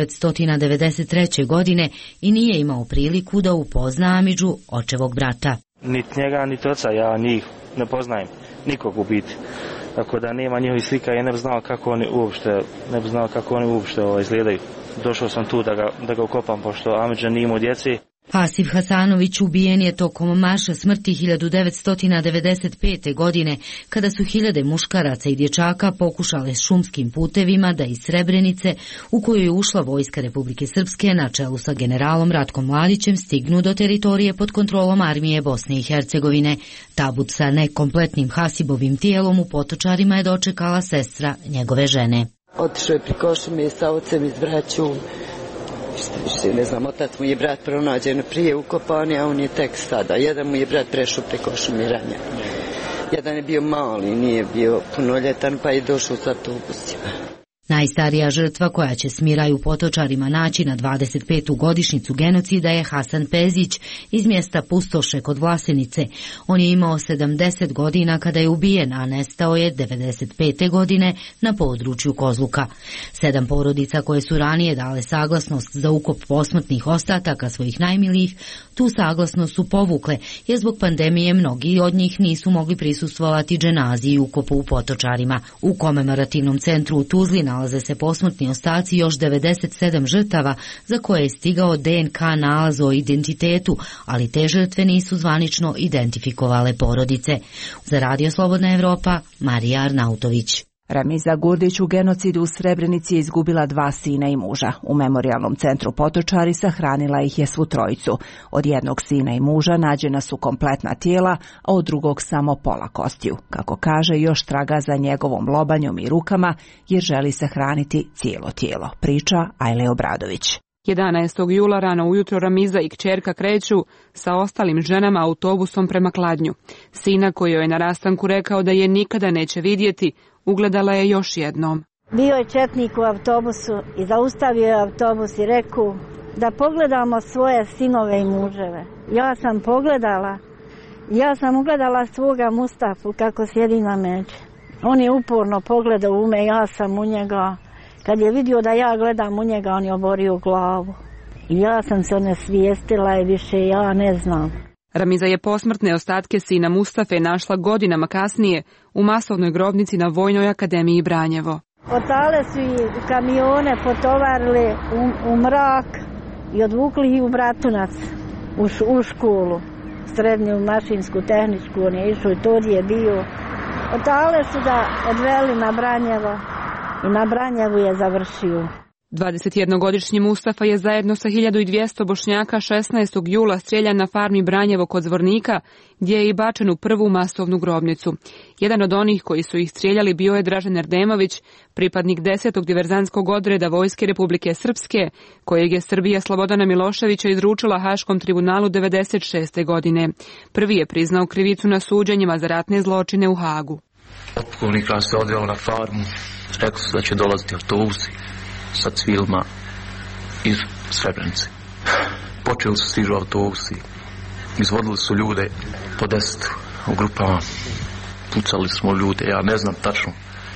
1993. godine i nije imao priliku da upozna Amidžu, očevog brata. Niti njega, niti oca, ja njih ne poznajem, nikog u biti. Tako da nema njihovih slika, ja ne bi znao kako oni uopšte izgledaju. Došao sam tu da ga ukopam, pošto Amidža nije imao djece. Asif Hasanović ubijen je tokom marša smrti 1995. godine, kada su hiljade muškaraca i dječaka pokušale s šumskim putevima da iz Srebrenice, u koju je ušla vojska Republike Srpske na čelu sa generalom Ratkom Mladićem, stignu do teritorije pod kontrolom armije Bosne i Hercegovine. Tabut sa nekompletnim Hasibovim tijelom u Potočarima je dočekala sestra njegove žene. Otišao je pri Košumi sa ocem iz braću. Ne znam, otac mu je brat pronađen prije ukopan, a on je tek sada. Jedan mu je brat prešao preko Šumiranja. Jedan je bio mali, nije bio punoljetan, pa je došao sa autobusima. Najstarija žrtva koja će smiraj u Potočarima naći na 25. godišnjicu genocida je Hasan Pezić iz mjesta Pustoše kod Vlasenice. On je imao 70 godina kada je ubijen, a nestao je 95. godine na području Kozluka. 7 porodica koje su ranije dale saglasnost za ukop posmrtnih ostataka svojih najmilijih, tu saglasnost su povukle, jer zbog pandemije mnogi od njih nisu mogli prisustvovati dženazi i ukopu u Potočarima. U komemorativnom centru u Tuzli nalaze se posmrtni ostaci još 97 žrtava za koje je stigao DNK nalaz o identitetu, ali te žrtve nisu zvanično identifikovale porodice. Za radio Slobodna Evropa, Marija Arnautović. Ramiza Gurdić u genocidu u Srebrenici je izgubila 2 sina i muža. U memorijalnom centru Potočari sahranila ih je svu trojicu. Od jednog sina i muža nađena su kompletna tijela, a od drugog samo pola kostiju. Kako kaže, još traga za njegovom lobanjom i rukama jer želi sahraniti cijelo tijelo. Priča Ajle Obradović. 11. jula rano ujutro Ramiza i kćerka kreću sa ostalim ženama autobusom prema Kladnju. Sina koji joj je na rastanku rekao da je nikada neće vidjeti, ugledala je još jednom. Bio je četnik u autobusu i zaustavio je autobus i rekao da pogledamo svoje sinove i muževe. Ja sam ugledala svoga Mustafu kako sjedi na međi. On je uporno pogledao u me, ja sam u njega. Kad je vidio da ja gledam u njega, on je oborio glavu. I ja sam se onesvijestila i više ja ne znam. Ramiza je posmrtne ostatke sina Mustafe našla godinama kasnije u masovnoj grobnici na Vojnoj akademiji Branjevo. Otale su ih u kamione potovarili u mrak i odvukli ih u Bratunac, u školu, srednju mašinsku, tehničku, on je išao i to je bio. Otale su da odveli na Branjevo i na Branjevu je završio. 21-godišnji Mustafa je zajedno sa 1200 Bošnjaka 16. jula streljan na farmi Branjevo kod Zvornika, gdje je i bačen u prvu masovnu grobnicu. Jedan od onih koji su ih streljali bio je Dražen Erdemović, pripadnik 10. diverzantskog odreda Vojske Republike Srpske, kojeg je Srbija Slobodana Miloševića izručila Haškom tribunalu 1996. godine. Prvi je priznao krivicu na suđenjima za ratne zločine u Hagu. Otpukovnik nas se odveo na farmu, rekli su da će dolaziti autobusi sa civilima iz Srebrenice. Počeli su stižu autobusi, izvodili su ljude po 10 u grupama, pucali smo ljude, ja ne znam tačno,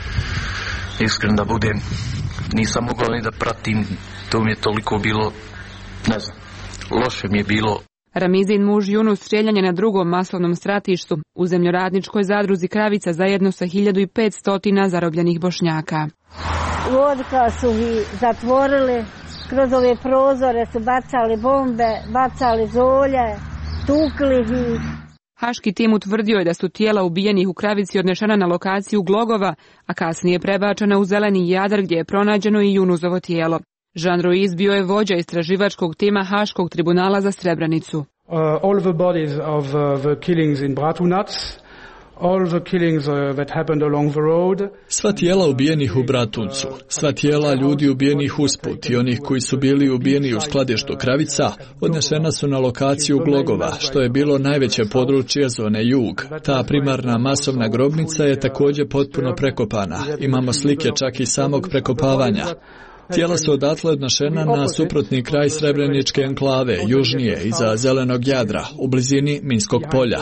iskren da budem, nisam mogao ni da pratim, to mi je toliko bilo, ne znam, loše mi je bilo. Ramizin muž Junus streljan je na drugom masovnom stratištu u zemljoradničkoj zadruzi Kravica zajedno sa 1500 zarobljenih Bošnjaka. Vodka su ih zatvorili, kroz ove prozore su bacali bombe, bacali zolje, tukli ih. Haški tim utvrdio je da su tijela ubijenih u Kravici odnešena na lokaciju Glogova, a kasnije prebačena u Zeleni Jadar gdje je pronađeno i Junusovo tijelo. Jean Ruiz bio je vođa istraživačkog tima Haškog tribunala za Srebrenicu. All the bodies of the killings in Bratunac, all the killings that happened along the road. Sva tijela ubijenih u Bratuncu, sva tijela ljudi ubijenih usput i onih koji su bili ubijeni u skladištu Kravica odnesena su na lokaciju Glogova, što je bilo najveće područje zone Jug. Ta primarna masovna grobnica je također potpuno prekopana. Imamo slike čak i samog prekopavanja. Tijela su odatle odnašena na suprotni kraj Srebreničke enklave, južnije, iza Zelenog Jadra, u blizini Minskog polja.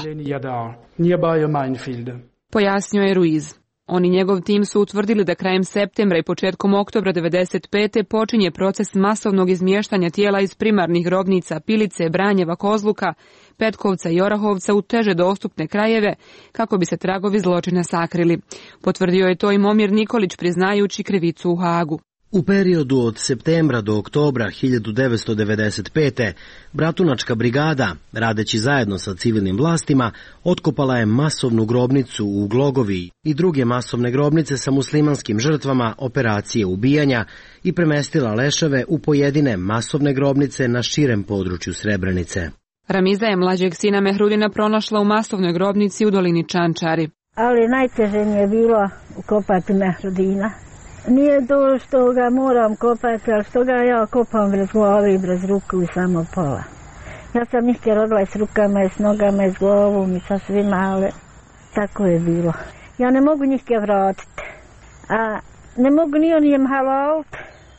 Pojasnio je Ruiz. On i njegov tim su utvrdili da krajem septembra i početkom oktobra 1995. počinje proces masovnog izmještanja tijela iz primarnih grobnica Pilice, Branjeva, Kozluka, Petkovca i Orahovca u teže dostupne krajeve kako bi se tragovi zločina sakrili. Potvrdio je to i Momir Nikolić priznajući krivicu u Hagu. U periodu od septembra do oktobra 1995. Bratunačka brigada, radeći zajedno sa civilnim vlastima, otkopala je masovnu grobnicu u Glogovi i druge masovne grobnice sa muslimanskim žrtvama operacije ubijanja i premestila leševe u pojedine masovne grobnice na širem području Srebrenice. Ramiza je mlađeg sina Mehrudina pronašla u masovnoj grobnici u dolini Čančari. Ali najteže mi je bilo ukopati Mehrudina. Nije to što ga moram kopati, ali što ga ja kopam bez glave i bez ruku i samo pola. Ja sam ih rodila i s rukama i s nogama i s glavom i sa svima, ali tako je bilo. Ja ne mogu njih vratiti, a ne mogu ni onijem halaliti,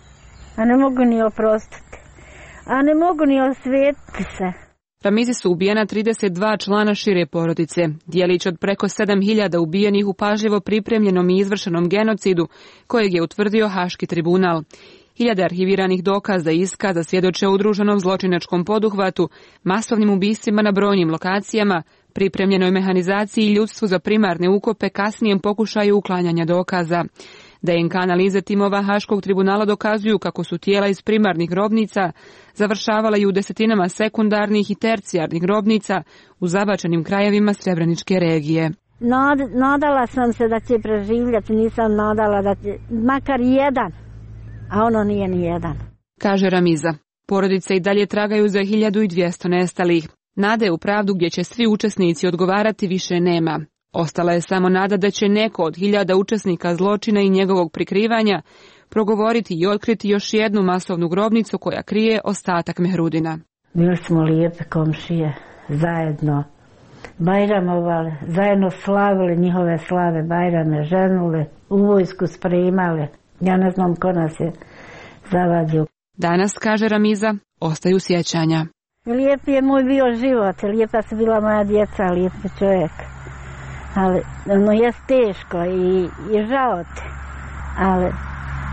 a ne mogu ni oprostiti, a ne mogu ni osvetiti se. Ramizi su ubijena 32 člana šire porodice, dijelić od preko 7000 ubijenih u pažljivo pripremljenom i izvršenom genocidu, kojeg je utvrdio Haški tribunal. Hiljade arhiviranih dokaza i iskaza svjedoče o udruženom zločinačkom poduhvatu, masovnim ubistvima na brojnim lokacijama, pripremljenoj mehanizaciji i ljudstvu za primarne ukope, kasnijem pokušaju uklanjanja dokaza. DNK analize timova Haškog tribunala dokazuju kako su tijela iz primarnih grobnica završavala i u desetinama sekundarnih i tercijarnih grobnica u zabačenim krajevima Srebreničke regije. Nadala sam se da će preživljati, nisam nadala da će makar jedan, a ono nije ni jedan. Kaže Ramiza. Porodice i dalje tragaju za 1200 nestalih. Nade u pravdu gdje će svi učesnici odgovarati više nema. Ostala je samo nada da će neko od 1000 učesnika zločina i njegovog prikrivanja progovoriti i otkriti još jednu masovnu grobnicu koja krije ostatak Mehrudina. Bili smo lijepe komšije, zajedno bajramovali, zajedno slavili njihove slave bajrame, ženuli, u vojsku spremali. Ja ne znam ko nas je zavadio. Danas, kaže Ramiza, ostaju sjećanja. Lijep je moj bio život, lijepa su bila moja djeca, lijep čovjek. Ali ono je teško i žao te, ali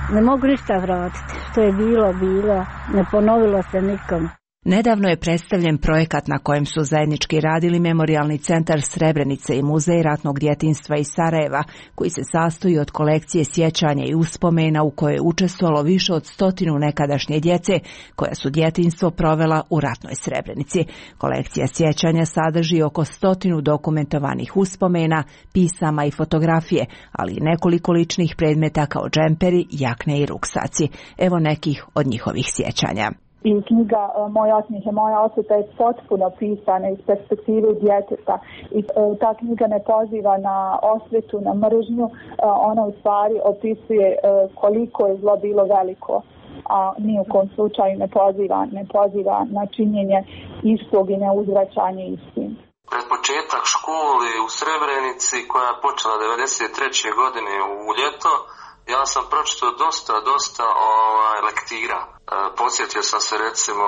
Ne mogu ništa vratiti. Što je bilo, ne ponovilo se nikom. Nedavno je predstavljen projekat na kojem su zajednički radili Memorijalni centar Srebrenice i Muzej ratnog djetinjstva iz Sarajeva, koji se sastoji od kolekcije sjećanja i uspomena u kojoj je učestvovalo više od 100 nekadašnje djece koja su djetinjstvo provela u ratnoj Srebrenici. Kolekcija sjećanja sadrži oko 100 dokumentovanih uspomena, pisama i fotografije, ali i nekoliko ličnih predmeta kao džemperi, jakne i ruksaci. Evo nekih od njihovih sjećanja. I knjiga Moj osmijeh je moja osveta je potpuno pisana iz perspektive djeteta i ta knjiga ne poziva na osvetu, na mržnju, ona u stvari opisuje koliko je zlo bilo veliko, a ni u kom slučaju ne poziva na činjenje istog i na uzvraćanje istim. Pred početak škole u Srebrenici koja je počela 1993. godine u ljeto, ja sam pročitao dosta lektira. Podsjetio sam se recimo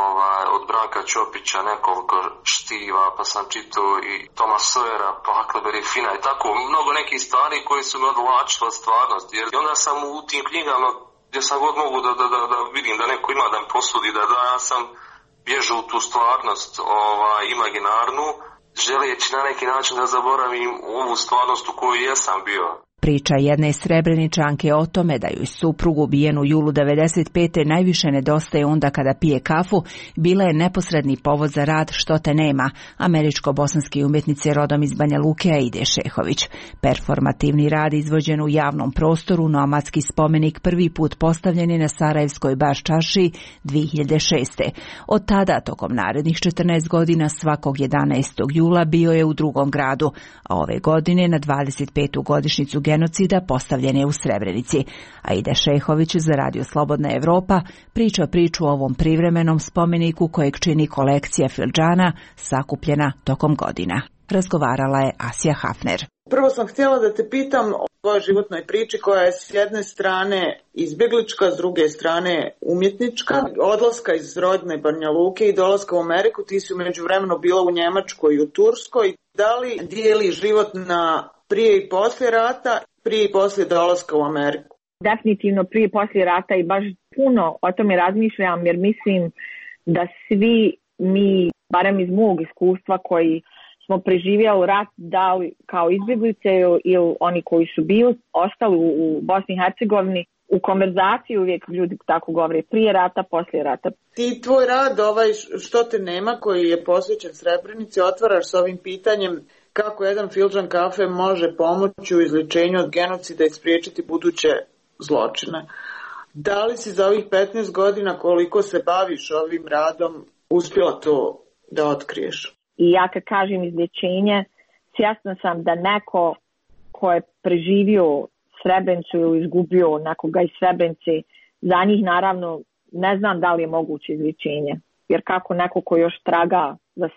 od Branka Ćopića nekoliko štiva, pa sam čitao i Toma Sawyera, pa Huckleberry Finna i tako mnogo nekih stvari koji su me odvlačile od stvarnosti. Jer onda sam u tim knjigama gdje sam god mogu da vidim da neko ima da mi posudi, da ja sam bježao u tu stvarnost imaginarnu, želeći na neki način da zaboravim ovu stvarnost u kojoj jesam bio. Priča jedne Srebreničanke o tome da joj suprug ubijen u julu 1995. najviše nedostaje onda kada pije kafu, bila je neposredni povod za rad Što te nema, američko-bosanski umjetnice rodom iz Banja Luke Aide Šehović. Performativni rad izvođen u javnom prostoru, nomadski spomenik prvi put postavljen je na Sarajevskoj Baš čaršiji 2006. Od tada, tokom narednih 14 godina, svakog 11. jula bio je u drugom gradu, a ove godine na 25. godišnjicu genocida postavljen je u Srebrenici. Aida Šehović za Radio Slobodna Evropa priča priču o ovom privremenom spomeniku kojeg čini kolekcija fildžana sakupljena tokom godina. Razgovarala je Asija Hafner. Prvo sam htjela da te pitam o tvojoj životnoj priči koja je s jedne strane izbjeglička, s druge strane umjetnička. Odlaska iz rodne Banja Luke i dolaska u Ameriku, ti si međuvremeno bila u Njemačkoj i u Turskoj. Da li dijeli život na prije i poslije rata, prije i poslije dolaska u Ameriku? Definitivno prije i poslije rata i baš puno o tome razmišljam jer mislim da svi mi, barem iz mog iskustva koji smo preživjeli rat, da li kao izbjeglice ili oni koji su bili, ostali u Bosni i Hercegovini, u konverzaciji uvijek ljudi tako govore prije rata, poslije rata. Ti tvoj rad, Što te nema, koji je posvećen Srebrenici, otvaraš s ovim pitanjem kako jedan fildžan kafe može pomoći u izlječenju od genocida i spriječiti buduće zločine. Da li si za ovih 15 godina koliko se baviš ovim radom uspjela to da otkriješ? I ja kad kažem izlječenje, svjesna sam da neko ko je preživio Srebrenicu ili izgubio nekoga iz Srebrenice, za njih naravno ne znam da li je moguće izlječenje. Jer kako neko ko još traga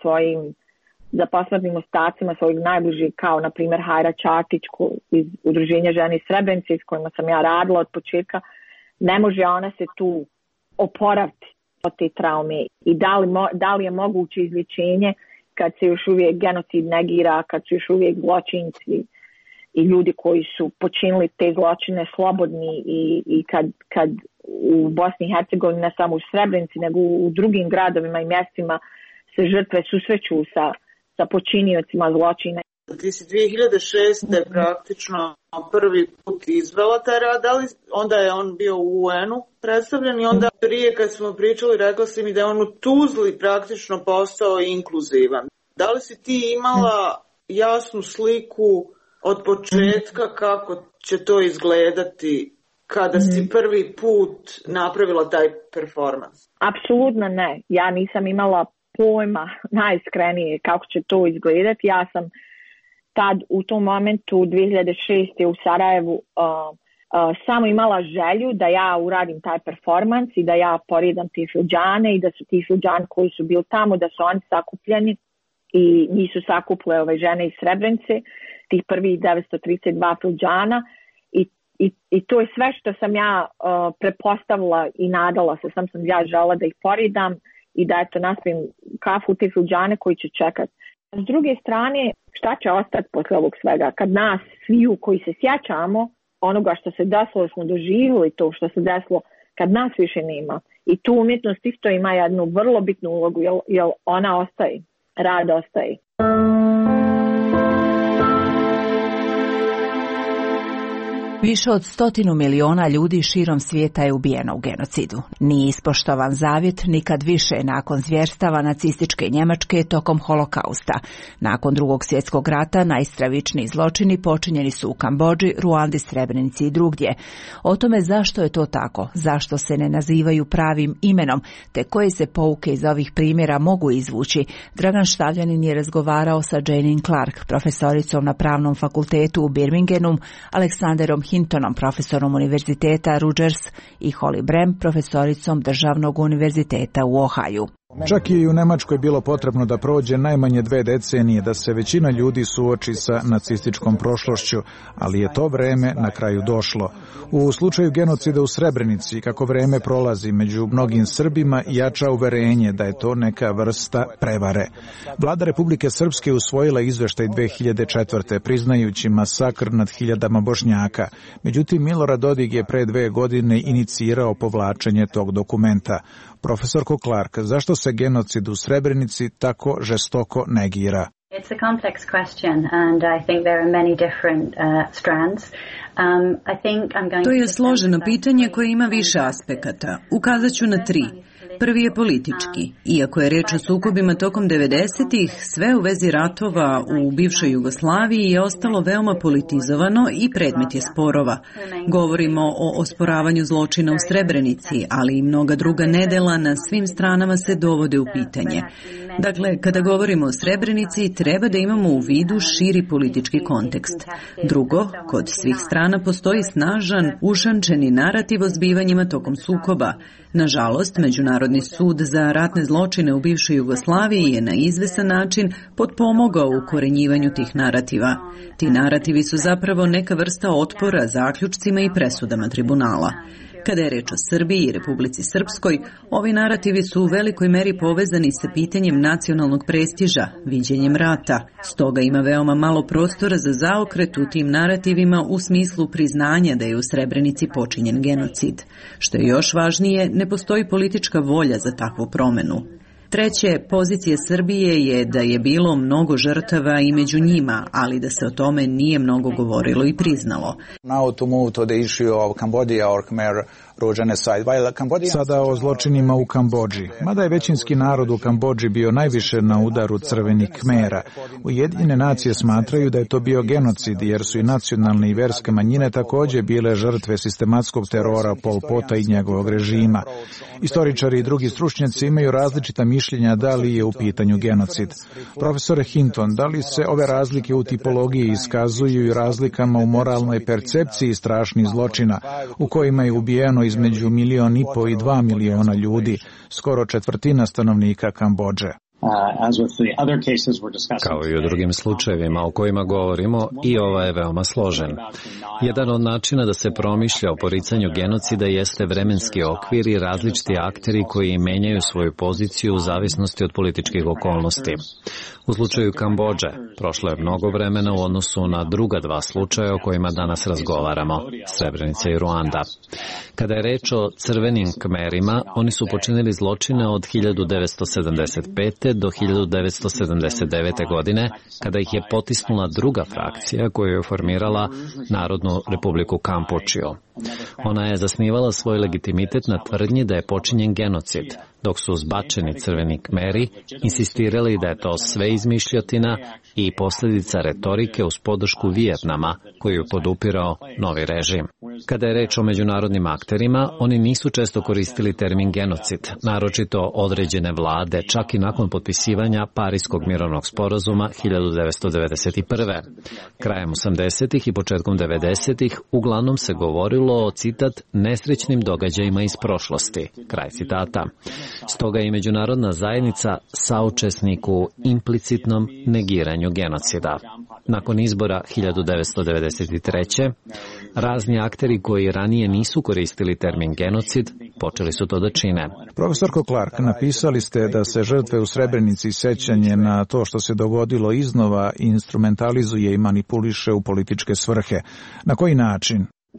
za posmrtnim ostacima svojih najbližih, kao na primjer Hajra Čatić iz Udruženja žene iz Srebrenice s kojima sam ja radila od početka, ne može ona se tu oporaviti od te traume. I da li je moguće izlječenje kad se još uvijek genocid negira, kad su još uvijek zločinci i ljudi koji su počinili te zločine slobodni i kad u Bosni i Hercegovini, ne samo u Srebrenici, nego u drugim gradovima i mjestima se žrtve susreću sa počiniocima zločina. Ti si 2006. praktično prvi put izvela taj rad, ali onda je on bio u UN-u predstavljen i onda prije kad smo pričali rekla si mi da je on u Tuzli praktično postao inkluzivan. Da li si ti imala jasnu sliku od početka kako će to izgledati kada si prvi put napravila taj performans? Apsolutno ne. Ja nisam imala pojma najiskrenije kako će to izgledati. Ja sam tad u tom momentu 2006. u Sarajevu samo imala želju da ja uradim taj performans i da ja poredam te fildžane i da su ti fildžani koji su bili tamo, da su oni sakupljeni i nisu sakuple ove žene iz Srebrenice, tih prvih 932 fildžana i to je sve što sam ja prepostavila i nadala se, sam ja žela da ih poredam i da eto nastavim kafu u te fildžane koji će čekati. S druge strane, šta će ostati posle ovog svega? Kad nas sviju koji se sjećamo onoga što se desilo, smo doživjeli to što se desilo kad nas više nema. I tu umjetnost isto ima jednu vrlo bitnu ulogu, jer ona ostaje, rad ostaje. Više od 100 miliona ljudi širom svijeta je ubijeno u genocidu. Nije ispoštovan zavjet nikad više nakon zvjerstava nacističke Njemačke tokom holokausta. Nakon Drugog svjetskog rata najstravičniji zločini počinjeni su u Kambodži, Ruandi, Srebrenici i drugdje. O tome zašto je to tako, zašto se ne nazivaju pravim imenom, te koje se pouke iz ovih primjera mogu izvući, Dragan Štavljanin je razgovarao sa Janine Clark, profesoricom na Pravnom fakultetu u Birminghamu, Aleksanderom Hintonom, profesorom univerziteta Rutgers i Holly Brem, profesoricom Državnog univerziteta u Ohaju. Čak i u Nemačkoj bilo potrebno da prođe najmanje 2 decenije da se većina ljudi suoči sa nacističkom prošlošću, ali je to vreme na kraju došlo. U slučaju genocida u Srebrenici, kako vreme prolazi, među mnogim Srbima jača uverenje da je to neka vrsta prevare. Vlada Republike Srpske usvojila izveštaj 2004. priznajući masakr nad hiljadama Bošnjaka. Međutim, Milorad Dodik je pre 2 godine inicirao povlačenje tog dokumenta. Profesorko Clark, zašto se genocid u Srebrenici tako žestoko negira? It's a complex question and I think there are many different strands. To je složeno pitanje koje ima više aspekata. Ukazat ću na 3. Prvi je politički. Iako je reč o sukobima tokom 90-ih, sve u vezi ratova u bivšoj Jugoslaviji je ostalo veoma politizovano i predmet je sporova. Govorimo o osporavanju zločina u Srebrenici, ali i mnoga druga nedela na svim stranama se dovode u pitanje. Dakle, kada govorimo o Srebrenici, treba da imamo u vidu širi politički kontekst. Drugo, kod svih strana postoji snažan, ušančeni narativ o zbivanjima tokom sukoba. Nažalost, Međunarodni sud za ratne zločine u bivšoj Jugoslaviji je na izvestan način potpomogao u ukorenjivanju tih narativa. Ti narativi su zapravo neka vrsta otpora zaključcima i presudama tribunala. Kada je reč o Srbiji i Republici Srpskoj, ovi narativi su u velikoj meri povezani sa pitanjem nacionalnog prestiža, viđenjem rata. Stoga ima veoma malo prostora za zaokret u tim narativima u smislu priznanja da je u Srebrenici počinjen genocid. Što je još važnije, ne postoji politička volja za takvu promenu. Treće, pozicija Srbije je da je bilo mnogo žrtava i među njima, ali da se o tome nije mnogo govorilo i priznalo. Sada o zločinima u Kambodži. Mada je većinski narod u Kambodži bio najviše na udaru crvenih Khmera, Ujedinjene nacije smatraju da je to bio genocid, jer su i nacionalne i verske manjine također bile žrtve sistematskog terora Pol Pota i njegovog režima. Istoričari i drugi stručnjaci imaju različita mišljenja da li je u pitanju genocid. Profesore Hinton, da li se ove razlike u tipologiji iskazuju i razlikama u moralnoj percepciji strašnih zločina, u kojima je ubijeno između 1,5 miliona i 2 miliona ljudi, skoro četvrtina stanovnika Kambodže? Kao i u drugim slučajevima o kojima govorimo, i ovaj je veoma složen. Jedan od načina da se promišlja o poricanju genocida jeste vremenski okvir i različiti akteri koji menjaju svoju poziciju u zavisnosti od političkih okolnosti. U slučaju Kambodže prošlo je mnogo vremena u odnosu na druga 2 slučaja o kojima danas razgovaramo, Srebrenica i Ruanda. Kada je reč o crvenim Khmerima, oni su počinili zločine od 1975. do 1979. godine, kada ih je potisnula druga frakcija koju je formirala Narodnu republiku Kampučio. Ona je zasnivala svoj legitimitet na tvrdnji da je počinjen genocid, dok su zbačeni crveni Khmeri insistirali da je to sve izmišljotina i posljedica retorike uz podršku Vijetnama, koju je podupirao novi režim. Kada je reč o međunarodnim akterima, oni nisu često koristili termin genocid, naročito određene vlade, čak i nakon potpisivanja Pariskog mirovnog sporazuma 1991. Krajem 80-ih i početkom 90-ih uglavnom se govorilo o, citat, nesrećnim događajima iz prošlosti, kraj citata. Stoga je i međunarodna zajednica saučesnik u implicitnom negiranju genocida. Nakon izbora 1993. razni akteri koji ranije nisu koristili termin genocid počeli su to da čine. Profesorko Clark, napisali ste da se žrtve u Srebrenici sećanje na to što se dogodilo iznova instrumentalizuje i manipuliše u političke svrhe. Na koji način?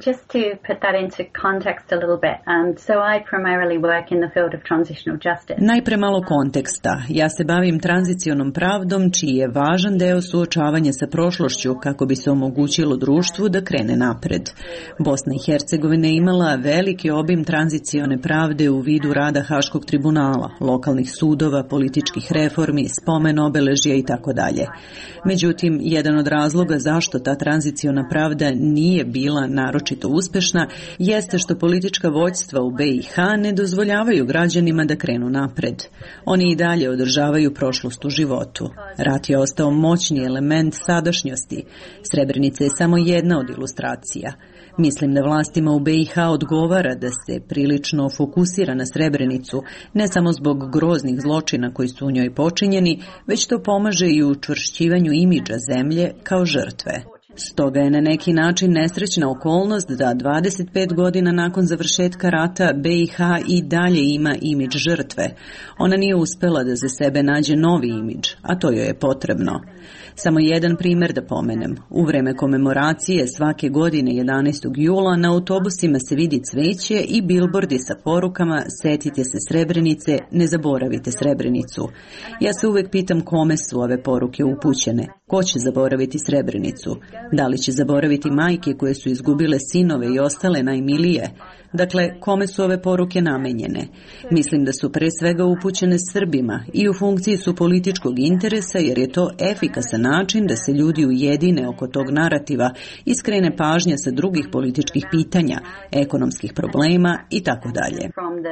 Just to put that into context a little bit, so I primarily work in the field of transitional justice. Najpre malo konteksta. Ja se bavim tranzicionom pravdom, čiji je važan deo suočavanja sa prošlošću kako bi se omogućilo društvu da krene napred. Bosna i Hercegovina je imala veliki obim tranzicione pravde u vidu rada Haškog tribunala, lokalnih sudova, političkih reformi, spomen obeležja i tako dalje. Međutim, jedan od razloga zašto ta tranziciona pravda nije bila naročito uspešna jeste što politička vođstva u BiH ne dozvoljavaju građanima da krenu napred. Oni i dalje održavaju prošlost u životu. Rat je ostao moćni element sadašnjosti. Srebrenica je samo jedna od ilustracija. Mislim da vlastima u BiH odgovara da se prilično fokusira na Srebrenicu, ne samo zbog groznih zločina koji su u njoj počinjeni, već to pomaže i u učvršćivanju imidža zemlje kao žrtve. Stoga je na neki način nesrećna okolnost da 25 godina nakon završetka rata BiH i dalje ima imidž žrtve. Ona nije uspela da za sebe nađe novi imidž, a to joj je potrebno. Samo jedan primjer da pomenem. U vreme komemoracije svake godine 11. jula na autobusima se vidi cveće i bilbordi sa porukama "Setite se Srebrenice, ne zaboravite Srebrenicu". Ja se uvek pitam kome su ove poruke upućene. Ko će zaboraviti Srebrenicu? Da li će zaboraviti majke koje su izgubile sinove i ostale najmilije? Dakle, kome su ove poruke namenjene? Mislim da su pre svega upućene Srbima i u funkciji su političkog interesa jer je to efikasan način da se ljudi ujedine oko tog narativa i skrene pažnja sa drugih političkih pitanja, ekonomskih problema i tako dalje.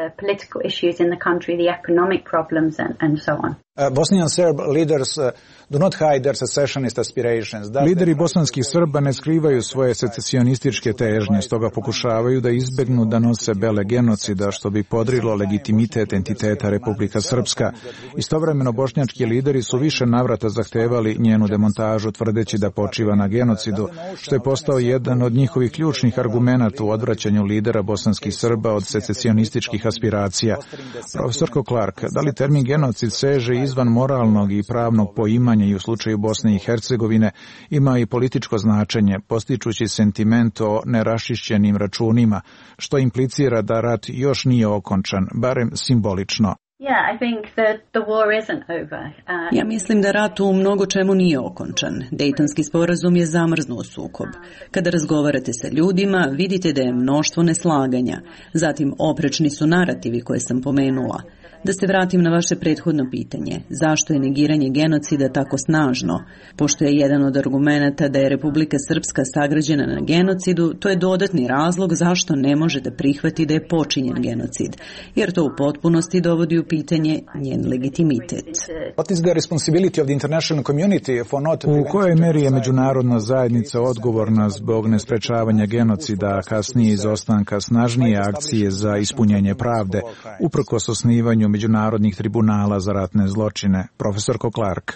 Bosnian Serb leaders do not hide their secessionist aspirations. Lideri bosanskih Srba ne skrivaju svoje secesionističke težnje, stoga pokušavaju da izbegnu da nose bele genocida, što bi podrilo legitimitet entiteta Republika Srpska. Istovremeno bošnjački lideri su više navrata zahtevali njenu demontažu, tvrdeći da počiva na genocidu, što je postao jedan od njihovih ključnih argumenata u odvraćanju lidera bosanskih Srba od secesionističkih aspiracija. Profesorko Clark, da li termin genocid seže izvan moralnog i pravnog poimanja i u slučaju Bosne i Hercegovine ima i političko značenje, postičući sentiment o neraščišćenim računima, što implicira da rat još nije okončan, barem simbolično. Ja mislim da rat u mnogo čemu nije okončan. Dejtonski sporazum je zamrznuo sukob. Kada razgovarate sa ljudima, vidite da je mnoštvo neslaganja. Zatim, oprečni su narativi koje sam pomenula. Da se vratim na vaše prethodno pitanje, zašto je negiranje genocida tako snažno? Pošto je jedan od argumenata da je Republika Srpska sagrađena na genocidu, to je dodatni razlog zašto ne može da prihvati da je počinjen genocid, jer to u potpunosti dovodi u pitanje njen legitimitet. U kojoj meri je međunarodna zajednica odgovorna zbog nesprečavanja genocida, a kasnije izostanka snažnije akcije za ispunjenje pravde, uprkos osnivanju međunarodnih tribunala za ratne zločine? Profesorko Clark.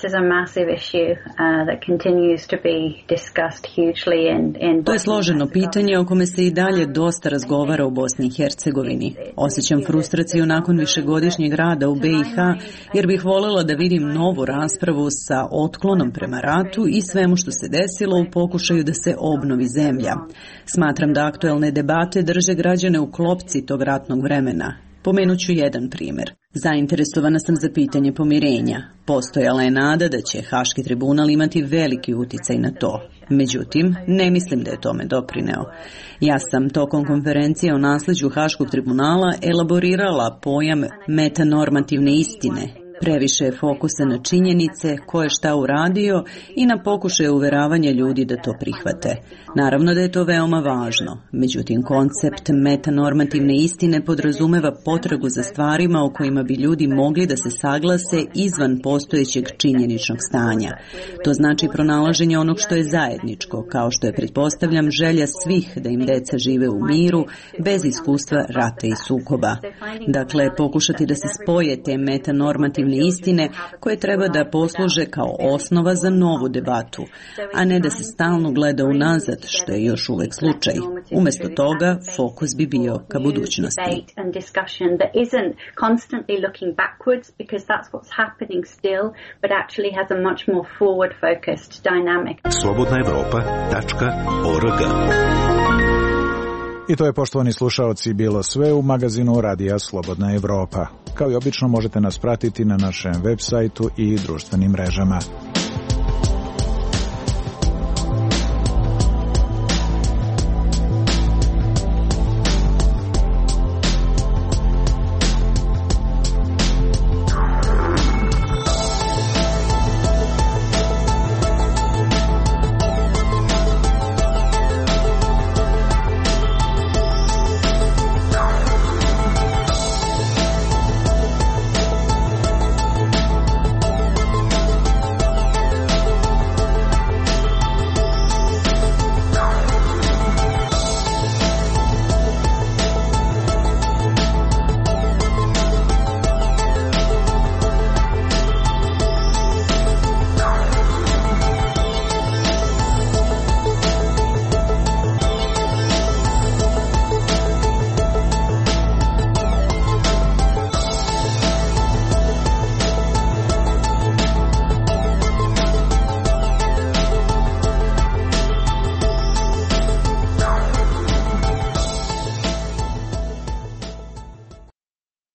To je složeno pitanje o kome se i dalje dosta razgovara u Bosni i Hercegovini. Osjećam frustraciju nakon višegodišnjeg rada u BiH jer bih voljela da vidim novu raspravu sa otklonom prema ratu i svemu što se desilo u pokušaju da se obnovi zemlja. Smatram da aktuelne debate drže građane u klopci tog ratnog vremena. Pomenut ću jedan primjer. Zainteresovana sam za pitanje pomirenja. Postojala je nada da će Haški tribunal imati veliki uticaj na to. Međutim, ne mislim da je tome doprineo. Ja sam tokom konferencije o nasleđu Haškog tribunala elaborirala pojam metanormativne istine. Previše je fokusa na činjenice, ko je šta uradio i na pokušaje uveravanja ljudi da to prihvate. Naravno da je to veoma važno. Međutim, koncept metanormativne istine podrazumeva potragu za stvarima o kojima bi ljudi mogli da se saglase izvan postojećeg činjeničnog stanja. To znači pronalaženje onog što je zajedničko, kao što je, pretpostavljam, želja svih da im deca žive u miru, bez iskustva rata i sukoba. Dakle, pokušati da se spoje te metanormativne istine koje treba da posluže kao osnova za novu debatu, a ne da se stalno gleda unazad, što je još uvek slučaj. Umjesto toga, fokus bi bio ka budućnosti. Slobodnaevropa.org I to je, poštovani slušaoci, bilo sve u magazinu Radija Slobodna Evropa. Kao i obično možete nas pratiti na našem web sajtu i društvenim mrežama.